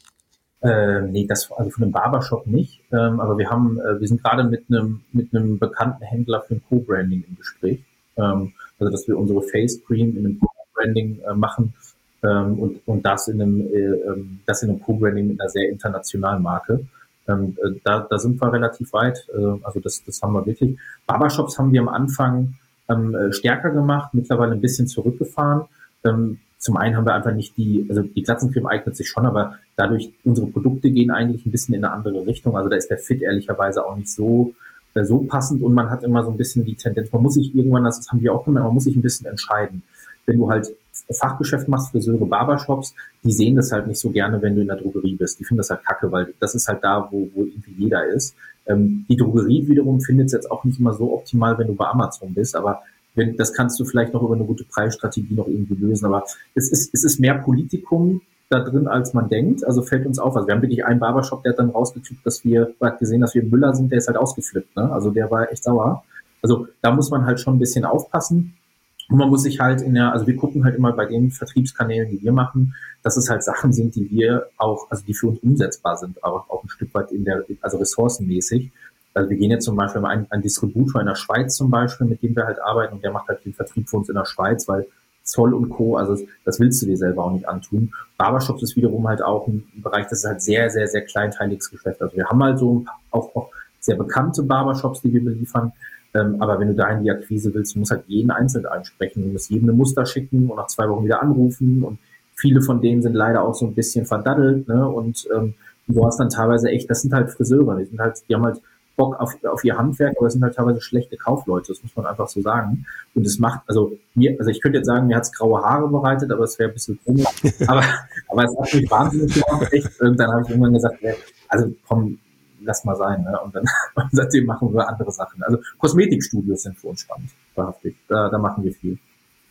Äh, nee, das also von einem Barbershop nicht. Ähm, aber wir haben, äh, wir sind gerade mit einem mit einem bekannten Händler für ein Co-Branding im Gespräch. Ähm, also dass wir unsere Face Cream in einem Co-Branding äh, machen ähm, und und das in einem äh, das in einem Co-Branding mit einer sehr internationalen Marke. Ähm, äh, da da sind wir relativ weit. Äh, also das das haben wir wirklich. Barbershops haben wir am Anfang ähm, stärker gemacht, mittlerweile ein bisschen zurückgefahren. Ähm, Zum einen haben wir einfach nicht die, also die Glatzencreme eignet sich schon, aber dadurch, unsere Produkte gehen eigentlich ein bisschen in eine andere Richtung. Also da ist der Fit ehrlicherweise auch nicht so, äh, so passend und man hat immer so ein bisschen die Tendenz, man muss sich irgendwann, das haben wir auch gemacht, man muss sich ein bisschen entscheiden. Wenn du halt Fachgeschäft machst, Friseure, Barbershops, die sehen das halt nicht so gerne, wenn du in der Drogerie bist. Die finden das halt kacke, weil das ist halt da, wo, wo irgendwie jeder ist. Ähm, die Drogerie wiederum findet es jetzt auch nicht immer so optimal, wenn du bei Amazon bist, aber wenn, das kannst du vielleicht noch über eine gute Preisstrategie noch irgendwie lösen, aber es ist, es ist mehr Politikum da drin, als man denkt. Also fällt uns auf. Also wir haben wirklich einen Barbershop, der hat dann rausgekriegt, dass wir, hat gesehen, dass wir im Müller sind, der ist halt ausgeflippt, ne? Also der war echt sauer. Also da muss man halt schon ein bisschen aufpassen. Und man muss sich halt in der, also wir gucken halt immer bei den Vertriebskanälen, die wir machen, dass es halt Sachen sind, die wir auch, also die für uns umsetzbar sind, aber auch ein Stück weit in der, also ressourcenmäßig. Also wir gehen jetzt zum Beispiel ein, ein Distributor in der Schweiz zum Beispiel, mit dem wir halt arbeiten und der macht halt den Vertrieb für uns in der Schweiz, weil Zoll und Co., also das willst du dir selber auch nicht antun. Barbershops ist wiederum halt auch ein Bereich, das ist halt sehr, sehr, sehr kleinteiliges Geschäft. Also wir haben halt so auch, auch sehr bekannte Barbershops, die wir beliefern, ähm, aber wenn du da in die Akquise willst, du musst halt jeden einzeln ansprechen, du musst jedem eine Muster schicken und nach zwei Wochen wieder anrufen und viele von denen sind leider auch so ein bisschen verdaddelt, ne, und ähm, du hast dann teilweise echt, das sind halt Friseure, die sind halt, die haben halt Bock auf, auf ihr Handwerk, aber es sind halt teilweise schlechte Kaufleute, das muss man einfach so sagen. Und es macht, also mir, also ich könnte jetzt sagen, mir hat's graue Haare bereitet, aber es wäre ein bisschen komisch. aber, aber es hat mich wahnsinnig gemacht, echt. Und dann habe ich irgendwann gesagt, also komm, lass mal sein, ne? Und dann und seitdem machen wir andere Sachen. Also Kosmetikstudios sind für uns spannend, wahrhaftig. Da, da machen wir viel.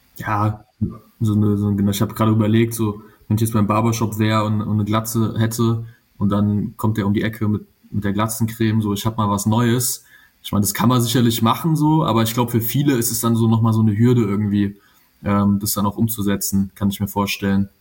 Ja, so eine, so eine, ich habe gerade überlegt, so wenn ich jetzt beim Barbershop wäre und, und eine Glatze hätte und dann kommt der um die Ecke mit mit der Glatzencreme, so ich habe mal was Neues. Ich meine, das kann man sicherlich machen so, aber ich glaube, für viele ist es dann so nochmal so eine Hürde irgendwie, ähm, das dann auch umzusetzen, kann ich mir vorstellen.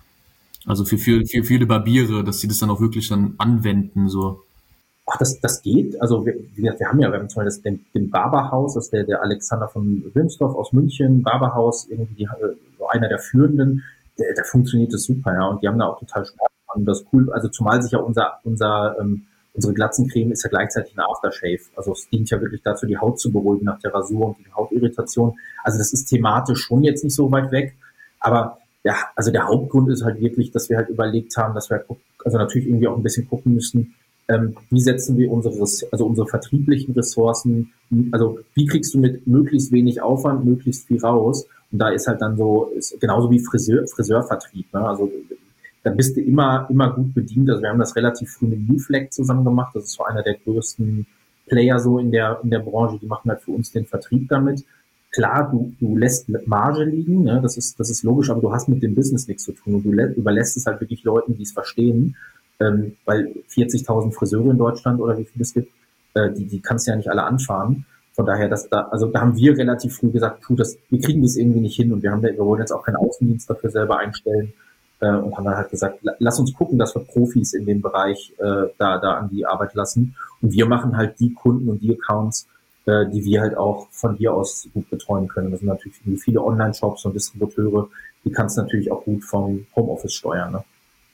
Also für, für, für viele Barbiere, dass sie das dann auch wirklich dann anwenden, so. Ach, das, das geht. Also wir, wir, wir haben ja, wir haben zum Beispiel das, den, den Barberhaus, das ist der, der Alexander von Wilmsdorf aus München, Barberhaus, irgendwie die, so einer der führenden, der, der funktioniert das super, ja, und die haben da auch total Spaß an. Das ist cool, also zumal sich ja unser, unser, ähm, unsere Glatzencreme ist ja gleichzeitig ein Aftershave. Also es dient ja wirklich dazu, die Haut zu beruhigen nach der Rasur und die Hautirritation. Also das ist thematisch schon jetzt nicht so weit weg. Aber ja, also der Hauptgrund ist halt wirklich, dass wir halt überlegt haben, dass wir also natürlich irgendwie auch ein bisschen gucken müssen, ähm, wie setzen wir unsere, also unsere vertrieblichen Ressourcen, also wie kriegst du mit möglichst wenig Aufwand möglichst viel raus? Und da ist halt dann so, ist genauso wie Friseur, Friseurvertrieb, ne? Also da bist du immer, immer gut bedient. Also wir haben das relativ früh mit Newfleck zusammen gemacht. Das ist so einer der größten Player so in der, in der Branche. Die machen halt für uns den Vertrieb damit. Klar, du, du lässt Marge liegen, ne? Das ist, das ist logisch, aber du hast mit dem Business nichts zu tun und du lä- überlässt es halt wirklich Leuten, die es verstehen, ähm, weil vierzigtausend Friseure in Deutschland oder wie viel es gibt, äh, die, die kannst du ja nicht alle anfahren. Von daher, dass da, also da haben wir relativ früh gesagt, puh, das, wir kriegen das irgendwie nicht hin und wir haben da, wir wollen jetzt auch keinen Außendienst dafür selber einstellen. Und haben dann halt gesagt, lass uns gucken, dass wir Profis in dem Bereich äh, da da an die Arbeit lassen. Und wir machen halt die Kunden und die Accounts, äh, die wir halt auch von hier aus gut betreuen können. Das sind natürlich viele Online-Shops und Distributeure, die kannst du natürlich auch gut vom Homeoffice steuern, ne?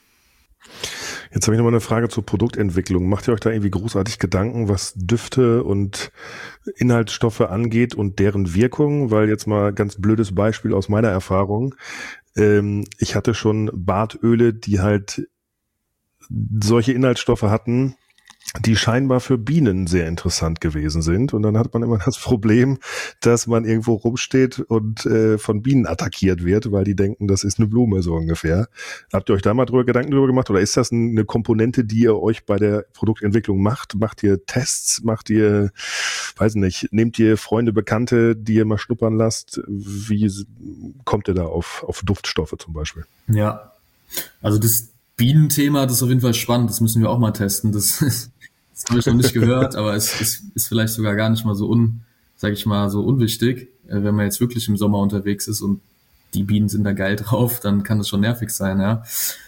Jetzt habe ich noch mal eine Frage zur Produktentwicklung. Macht ihr euch da irgendwie großartig Gedanken, was Düfte und Inhaltsstoffe angeht und deren Wirkung? Weil jetzt mal ganz blödes Beispiel aus meiner Erfahrung. Ähm, ich hatte schon Bartöle, die halt solche Inhaltsstoffe hatten, die scheinbar für Bienen sehr interessant gewesen sind. Und dann hat man immer das Problem, dass man irgendwo rumsteht und äh, von Bienen attackiert wird, weil die denken, das ist eine Blume so ungefähr. Habt ihr euch da mal drüber Gedanken drüber gemacht? Oder ist das eine Komponente, die ihr euch bei der Produktentwicklung macht? Macht ihr Tests? Macht ihr, weiß nicht, nehmt ihr Freunde, Bekannte, die ihr mal schnuppern lasst? Wie kommt ihr da auf, auf Duftstoffe zum Beispiel? Ja, also das Bienenthema, das ist auf jeden Fall spannend. Das müssen wir auch mal testen. Das ist Das habe ich noch nicht gehört, aber es ist, ist vielleicht sogar gar nicht mal so un, sag ich mal, so unwichtig. Wenn man jetzt wirklich im Sommer unterwegs ist und die Bienen sind da geil drauf, dann kann das schon nervig sein, ja.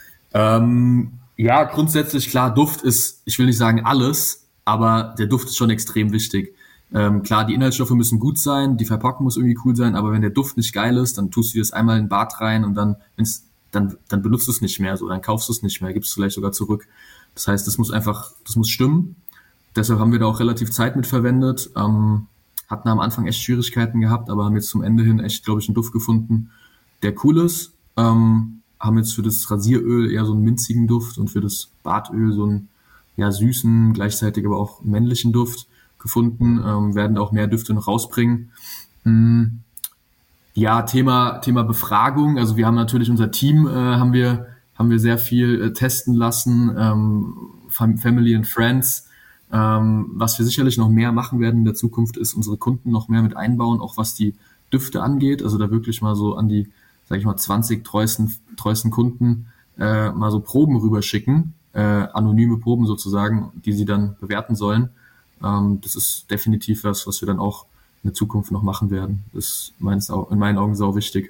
Ähm, ja, grundsätzlich klar, Duft ist, ich will nicht sagen alles, aber der Duft ist schon extrem wichtig. Ähm, klar, die Inhaltsstoffe müssen gut sein, die Verpackung muss irgendwie cool sein, aber wenn der Duft nicht geil ist, dann tust du das einmal in den Bad rein und dann, wenn's, dann, dann benutzt du es nicht mehr, so, dann kaufst du es nicht mehr, gibst es vielleicht sogar zurück. Das heißt, das muss einfach, das muss stimmen. Deshalb haben wir da auch relativ Zeit mit verwendet. Ähm, hatten am Anfang echt Schwierigkeiten gehabt, aber haben jetzt zum Ende hin echt, glaube ich, einen Duft gefunden, der cool ist. Ähm, haben jetzt für das Rasieröl eher so einen minzigen Duft und für das Badöl so einen ja süßen, gleichzeitig aber auch männlichen Duft gefunden. Ähm, werden auch mehr Düfte noch rausbringen. Hm. Ja, Thema Thema Befragung. Also wir haben natürlich unser Team, äh, haben wir haben wir sehr viel äh, testen lassen, ähm, Family and Friends. Ähm, was wir sicherlich noch mehr machen werden in der Zukunft, ist unsere Kunden noch mehr mit einbauen, auch was die Düfte angeht. Also da wirklich mal so an die, sag ich mal, zwanzig treuesten, treuesten Kunden äh, mal so Proben rüberschicken, äh, anonyme Proben sozusagen, die sie dann bewerten sollen. Ähm, das ist definitiv was, was wir dann auch in der Zukunft noch machen werden. Das ist meines, in meinen Augen sau wichtig.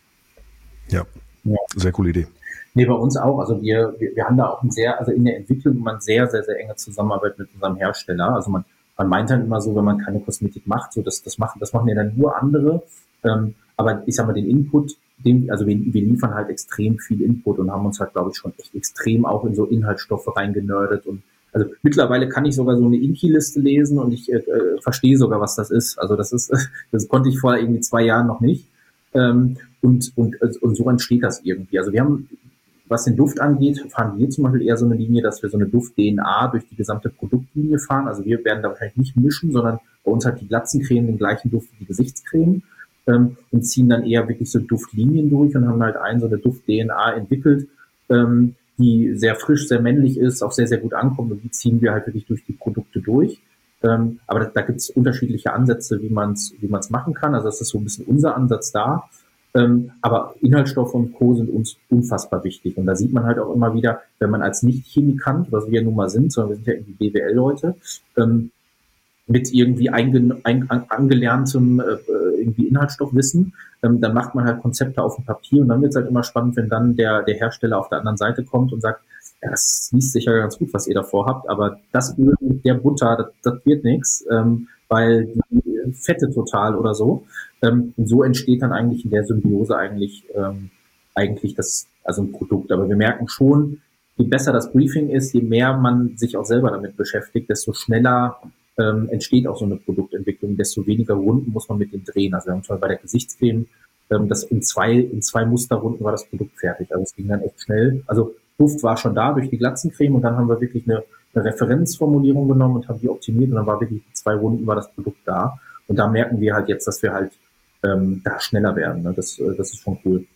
Ja, ja. Sehr coole Idee. Nee, bei uns auch. Also wir, wir, wir haben da auch ein sehr, also in der Entwicklung immer sehr, sehr, sehr enge Zusammenarbeit mit unserem Hersteller. Also man, man meint dann immer so, wenn man keine Kosmetik macht, so das, das machen, das machen ja dann nur andere. Ähm, aber ich sag mal, den Input, den, also wir, wir liefern halt extrem viel Input und haben uns halt, glaube ich, schon echt extrem auch in so Inhaltsstoffe reingenördet. Und also mittlerweile kann ich sogar so eine Inki-Liste lesen und ich äh, verstehe sogar, was das ist. Also das ist, das konnte ich vor irgendwie zwei Jahren noch nicht. Ähm, und, und, und so entsteht das irgendwie. Also wir haben, was den Duft angeht, fahren wir zum Beispiel eher so eine Linie, dass wir so eine Duft-D N A durch die gesamte Produktlinie fahren. Also wir werden da wahrscheinlich nicht mischen, sondern bei uns hat die Glatzencreme den gleichen Duft wie die Gesichtscreme ähm, und ziehen dann eher wirklich so Duftlinien durch und haben halt einen so eine Duft-D N A entwickelt, ähm, die sehr frisch, sehr männlich ist, auch sehr, sehr gut ankommt und die ziehen wir halt wirklich durch die Produkte durch. Ähm, aber da, da gibt es unterschiedliche Ansätze, wie man es wie man es machen kann. Also das ist so ein bisschen unser Ansatz da. Ähm, aber Inhaltsstoffe und Co. sind uns unfassbar wichtig. Und da sieht man halt auch immer wieder, wenn man als Nicht-Chemikant, was wir ja nun mal sind, sondern wir sind ja irgendwie B W L-Leute, ähm, mit irgendwie einge- ein, an, angelerntem äh, irgendwie Inhaltsstoffwissen, ähm, dann macht man halt Konzepte auf dem Papier und dann wird es halt immer spannend, wenn dann der, der Hersteller auf der anderen Seite kommt und sagt, ja, das liest sich ja ganz gut, was ihr davor habt, aber das Öl mit der Butter, das, das wird nichts, ähm, weil die Fette total oder so. Ähm, und so entsteht dann eigentlich in der Symbiose eigentlich ähm, eigentlich das, also ein Produkt. Aber wir merken schon, je besser das Briefing ist, je mehr man sich auch selber damit beschäftigt, desto schneller ähm, entsteht auch so eine Produktentwicklung, desto weniger Runden muss man mit dem drehen. Also wir haben zum Beispiel bei der Gesichtscreme, ähm, das in zwei in zwei Musterrunden war das Produkt fertig. Also es ging dann echt schnell. Also Duft war schon da durch die Glatzencreme und dann haben wir wirklich eine, eine Referenzformulierung genommen und haben die optimiert und dann war wirklich in zwei Runden war das Produkt da. Und da merken wir halt jetzt, dass wir halt ähm, da schneller werden. Ne? Das, das ist schon cool.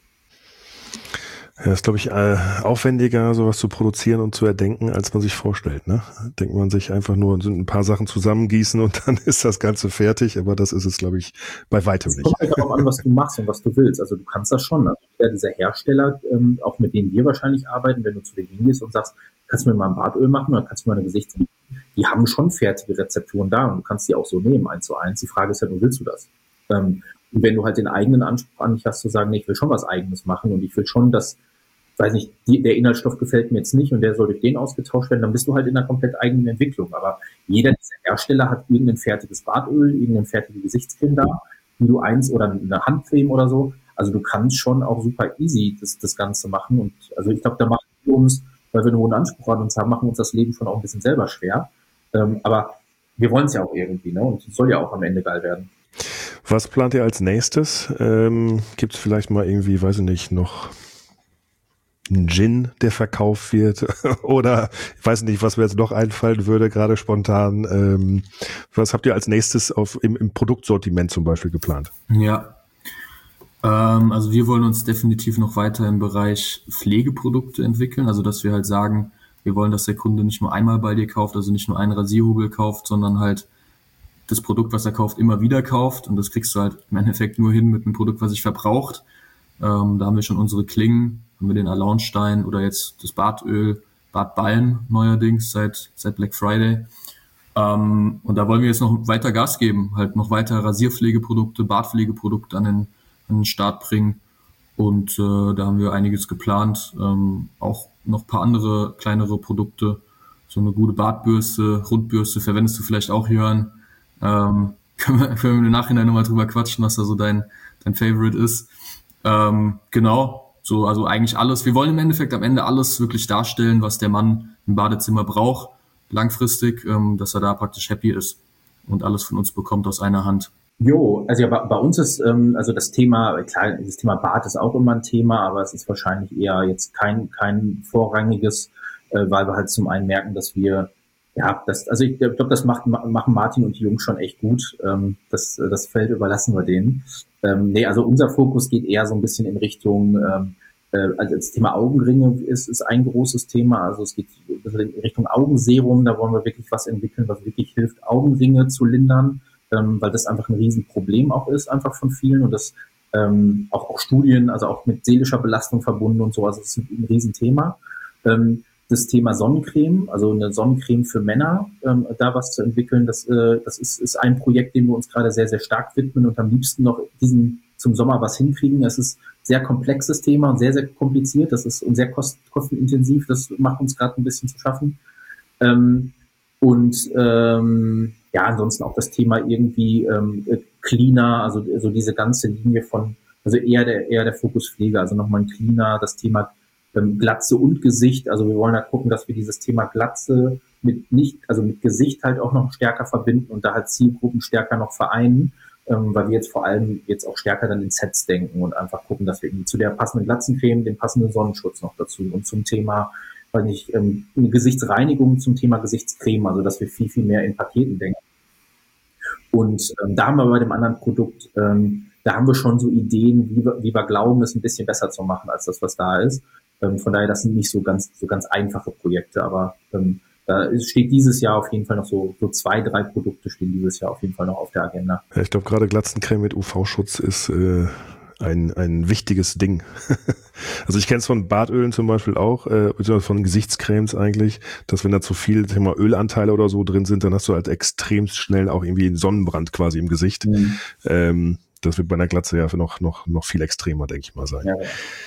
Ja, ist, glaube ich, äh, aufwendiger, sowas zu produzieren und zu erdenken, als man sich vorstellt. Ne? Denkt man sich einfach nur ein paar Sachen zusammengießen und dann ist das Ganze fertig, aber das ist es, glaube ich, bei weitem nicht. Es kommt halt darauf an, was du machst und was du willst. Also du kannst das schon. Also dieser Hersteller, ähm, auch mit denen wir wahrscheinlich arbeiten, wenn du zu denen hingehst und sagst, kannst du mir mal ein Badöl machen oder kannst du mir eine Gesichtscreme, die haben schon fertige Rezepturen da und du kannst die auch so nehmen, eins zu eins. Die Frage ist halt, willst du das? Ähm, und wenn du halt den eigenen Anspruch an dich hast, zu sagen, nee, ich will schon was Eigenes machen und ich will schon, dass, weiß nicht, die, der Inhaltsstoff gefällt mir jetzt nicht und der soll durch den ausgetauscht werden, dann bist du halt in einer komplett eigenen Entwicklung. Aber jeder dieser Hersteller hat irgendein fertiges Badöl, irgendeine fertige Gesichtscreme da, wie du eins oder eine Handcreme oder so. Also du kannst schon auch super easy das, das Ganze machen. Und also ich glaube, da machen wir uns, weil wir einen hohen Anspruch an uns haben, machen uns das Leben schon auch ein bisschen selber schwer. Ähm, aber wir wollen es ja auch irgendwie, ne? Und es soll ja auch am Ende geil werden. Was plant ihr als nächstes? Ähm, gibt es vielleicht mal irgendwie, weiß ich nicht, noch ein Gin, der verkauft wird oder ich weiß nicht, was mir jetzt noch einfallen würde, gerade spontan. Ähm, was habt ihr als nächstes auf, im, im Produktsortiment zum Beispiel geplant? Ja, ähm, also wir wollen uns definitiv noch weiter im Bereich Pflegeprodukte entwickeln, also dass wir halt sagen, wir wollen, dass der Kunde nicht nur einmal bei dir kauft, also nicht nur einen Rasierhobel kauft, sondern halt das Produkt, was er kauft, immer wieder kauft. Und das kriegst du halt im Endeffekt nur hin mit einem Produkt, was sich verbraucht. Ähm, da haben wir schon unsere Klingen, haben wir den Alaunstein oder jetzt das Bartöl, Bartballen neuerdings seit seit Black Friday. Ähm, und da wollen wir jetzt noch weiter Gas geben, halt noch weiter Rasierpflegeprodukte, Bartpflegeprodukte an den, an den Start bringen. Und äh, da haben wir einiges geplant, ähm, auch noch ein paar andere kleinere Produkte, so eine gute Bartbürste, Rundbürste, verwendest du vielleicht auch, Jörn. Ähm, können, wir, können wir im Nachhinein nochmal drüber quatschen, was da so dein, dein Favorite ist. Ähm, genau, so, also eigentlich alles. Wir wollen im Endeffekt am Ende alles wirklich darstellen, was der Mann im Badezimmer braucht, langfristig, ähm, dass er da praktisch happy ist und alles von uns bekommt aus einer Hand. Jo, also ja, bei, bei uns ist ähm, also das Thema, klar, das Thema Bad ist auch immer ein Thema, aber es ist wahrscheinlich eher jetzt kein kein vorrangiges, äh, weil wir halt zum einen merken, dass wir ja, das, also ich glaube, das macht, machen Martin und die Jungs schon echt gut. Ähm, das, das Feld überlassen wir denen. Ähm, nee, also unser Fokus geht eher so ein bisschen in Richtung, ähm, äh, also das Thema Augenringe ist, ist ein großes Thema. Also es geht in Richtung Augenserum. Da wollen wir wirklich was entwickeln, was wirklich hilft, Augenringe zu lindern, ähm, weil das einfach ein Riesenproblem auch ist, einfach von vielen. Und das ähm, auch, auch Studien, also auch mit seelischer Belastung verbunden und so. Also es ist ein, ein Riesenthema. Ähm, Das Thema Sonnencreme, also eine Sonnencreme für Männer, ähm, da was zu entwickeln, das, äh, das ist, ist ein Projekt, dem wir uns gerade sehr, sehr stark widmen und am liebsten noch diesen zum Sommer was hinkriegen. Es ist ein sehr komplexes Thema und sehr, sehr kompliziert. Das ist und sehr kost, kostenintensiv. Das macht uns gerade ein bisschen zu schaffen. Ähm, und ähm, ja, ansonsten auch das Thema irgendwie ähm, Cleaner, also, also diese ganze Linie von, also eher der, eher der Fokus Pflege, also nochmal ein Cleaner, das Thema Glatze und Gesicht, also wir wollen halt gucken, dass wir dieses Thema Glatze mit nicht, also mit Gesicht halt auch noch stärker verbinden und da halt Zielgruppen stärker noch vereinen, ähm, weil wir jetzt vor allem jetzt auch stärker dann in Sets denken und einfach gucken, dass wir irgendwie zu der passenden Glatzencreme den passenden Sonnenschutz noch dazu und zum Thema, weiß nicht, ähm, eine Gesichtsreinigung zum Thema Gesichtscreme, also dass wir viel, viel mehr in Paketen denken. Und ähm, da haben wir bei dem anderen Produkt, ähm, da haben wir schon so Ideen, wie wir, wie wir glauben, es ein bisschen besser zu machen, als das, was da ist. Ähm, von daher, das sind nicht so ganz, so ganz einfache Projekte, aber ähm, da steht dieses Jahr auf jeden Fall noch so, so zwei, drei Produkte stehen dieses Jahr auf jeden Fall noch auf der Agenda. Ja, ich glaube, gerade Glatzencreme mit U V-Schutz ist äh, ein, ein wichtiges Ding. Also ich kenne es von Bartölen zum Beispiel auch, äh, beziehungsweise von Gesichtscremes eigentlich, dass wenn da zu viel Thema Ölanteile oder so drin sind, dann hast du halt extrem schnell auch irgendwie einen Sonnenbrand quasi im Gesicht. Mhm. Ähm, das wird bei einer Glatze ja noch, noch, noch viel extremer, denke ich mal, sein. Ja, ja.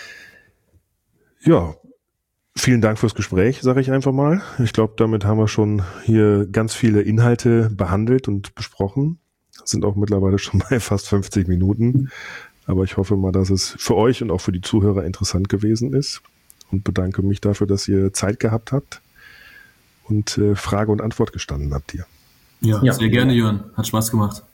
Ja, vielen Dank fürs Gespräch, sage ich einfach mal. Ich glaube, damit haben wir schon hier ganz viele Inhalte behandelt und besprochen. Sind auch mittlerweile schon bei fast fünfzig Minuten. Aber ich hoffe mal, dass es für euch und auch für die Zuhörer interessant gewesen ist. Und bedanke mich dafür, dass ihr Zeit gehabt habt und äh, Frage und Antwort gestanden habt hier. Ja, ja, sehr gerne, Jörn. Hat Spaß gemacht.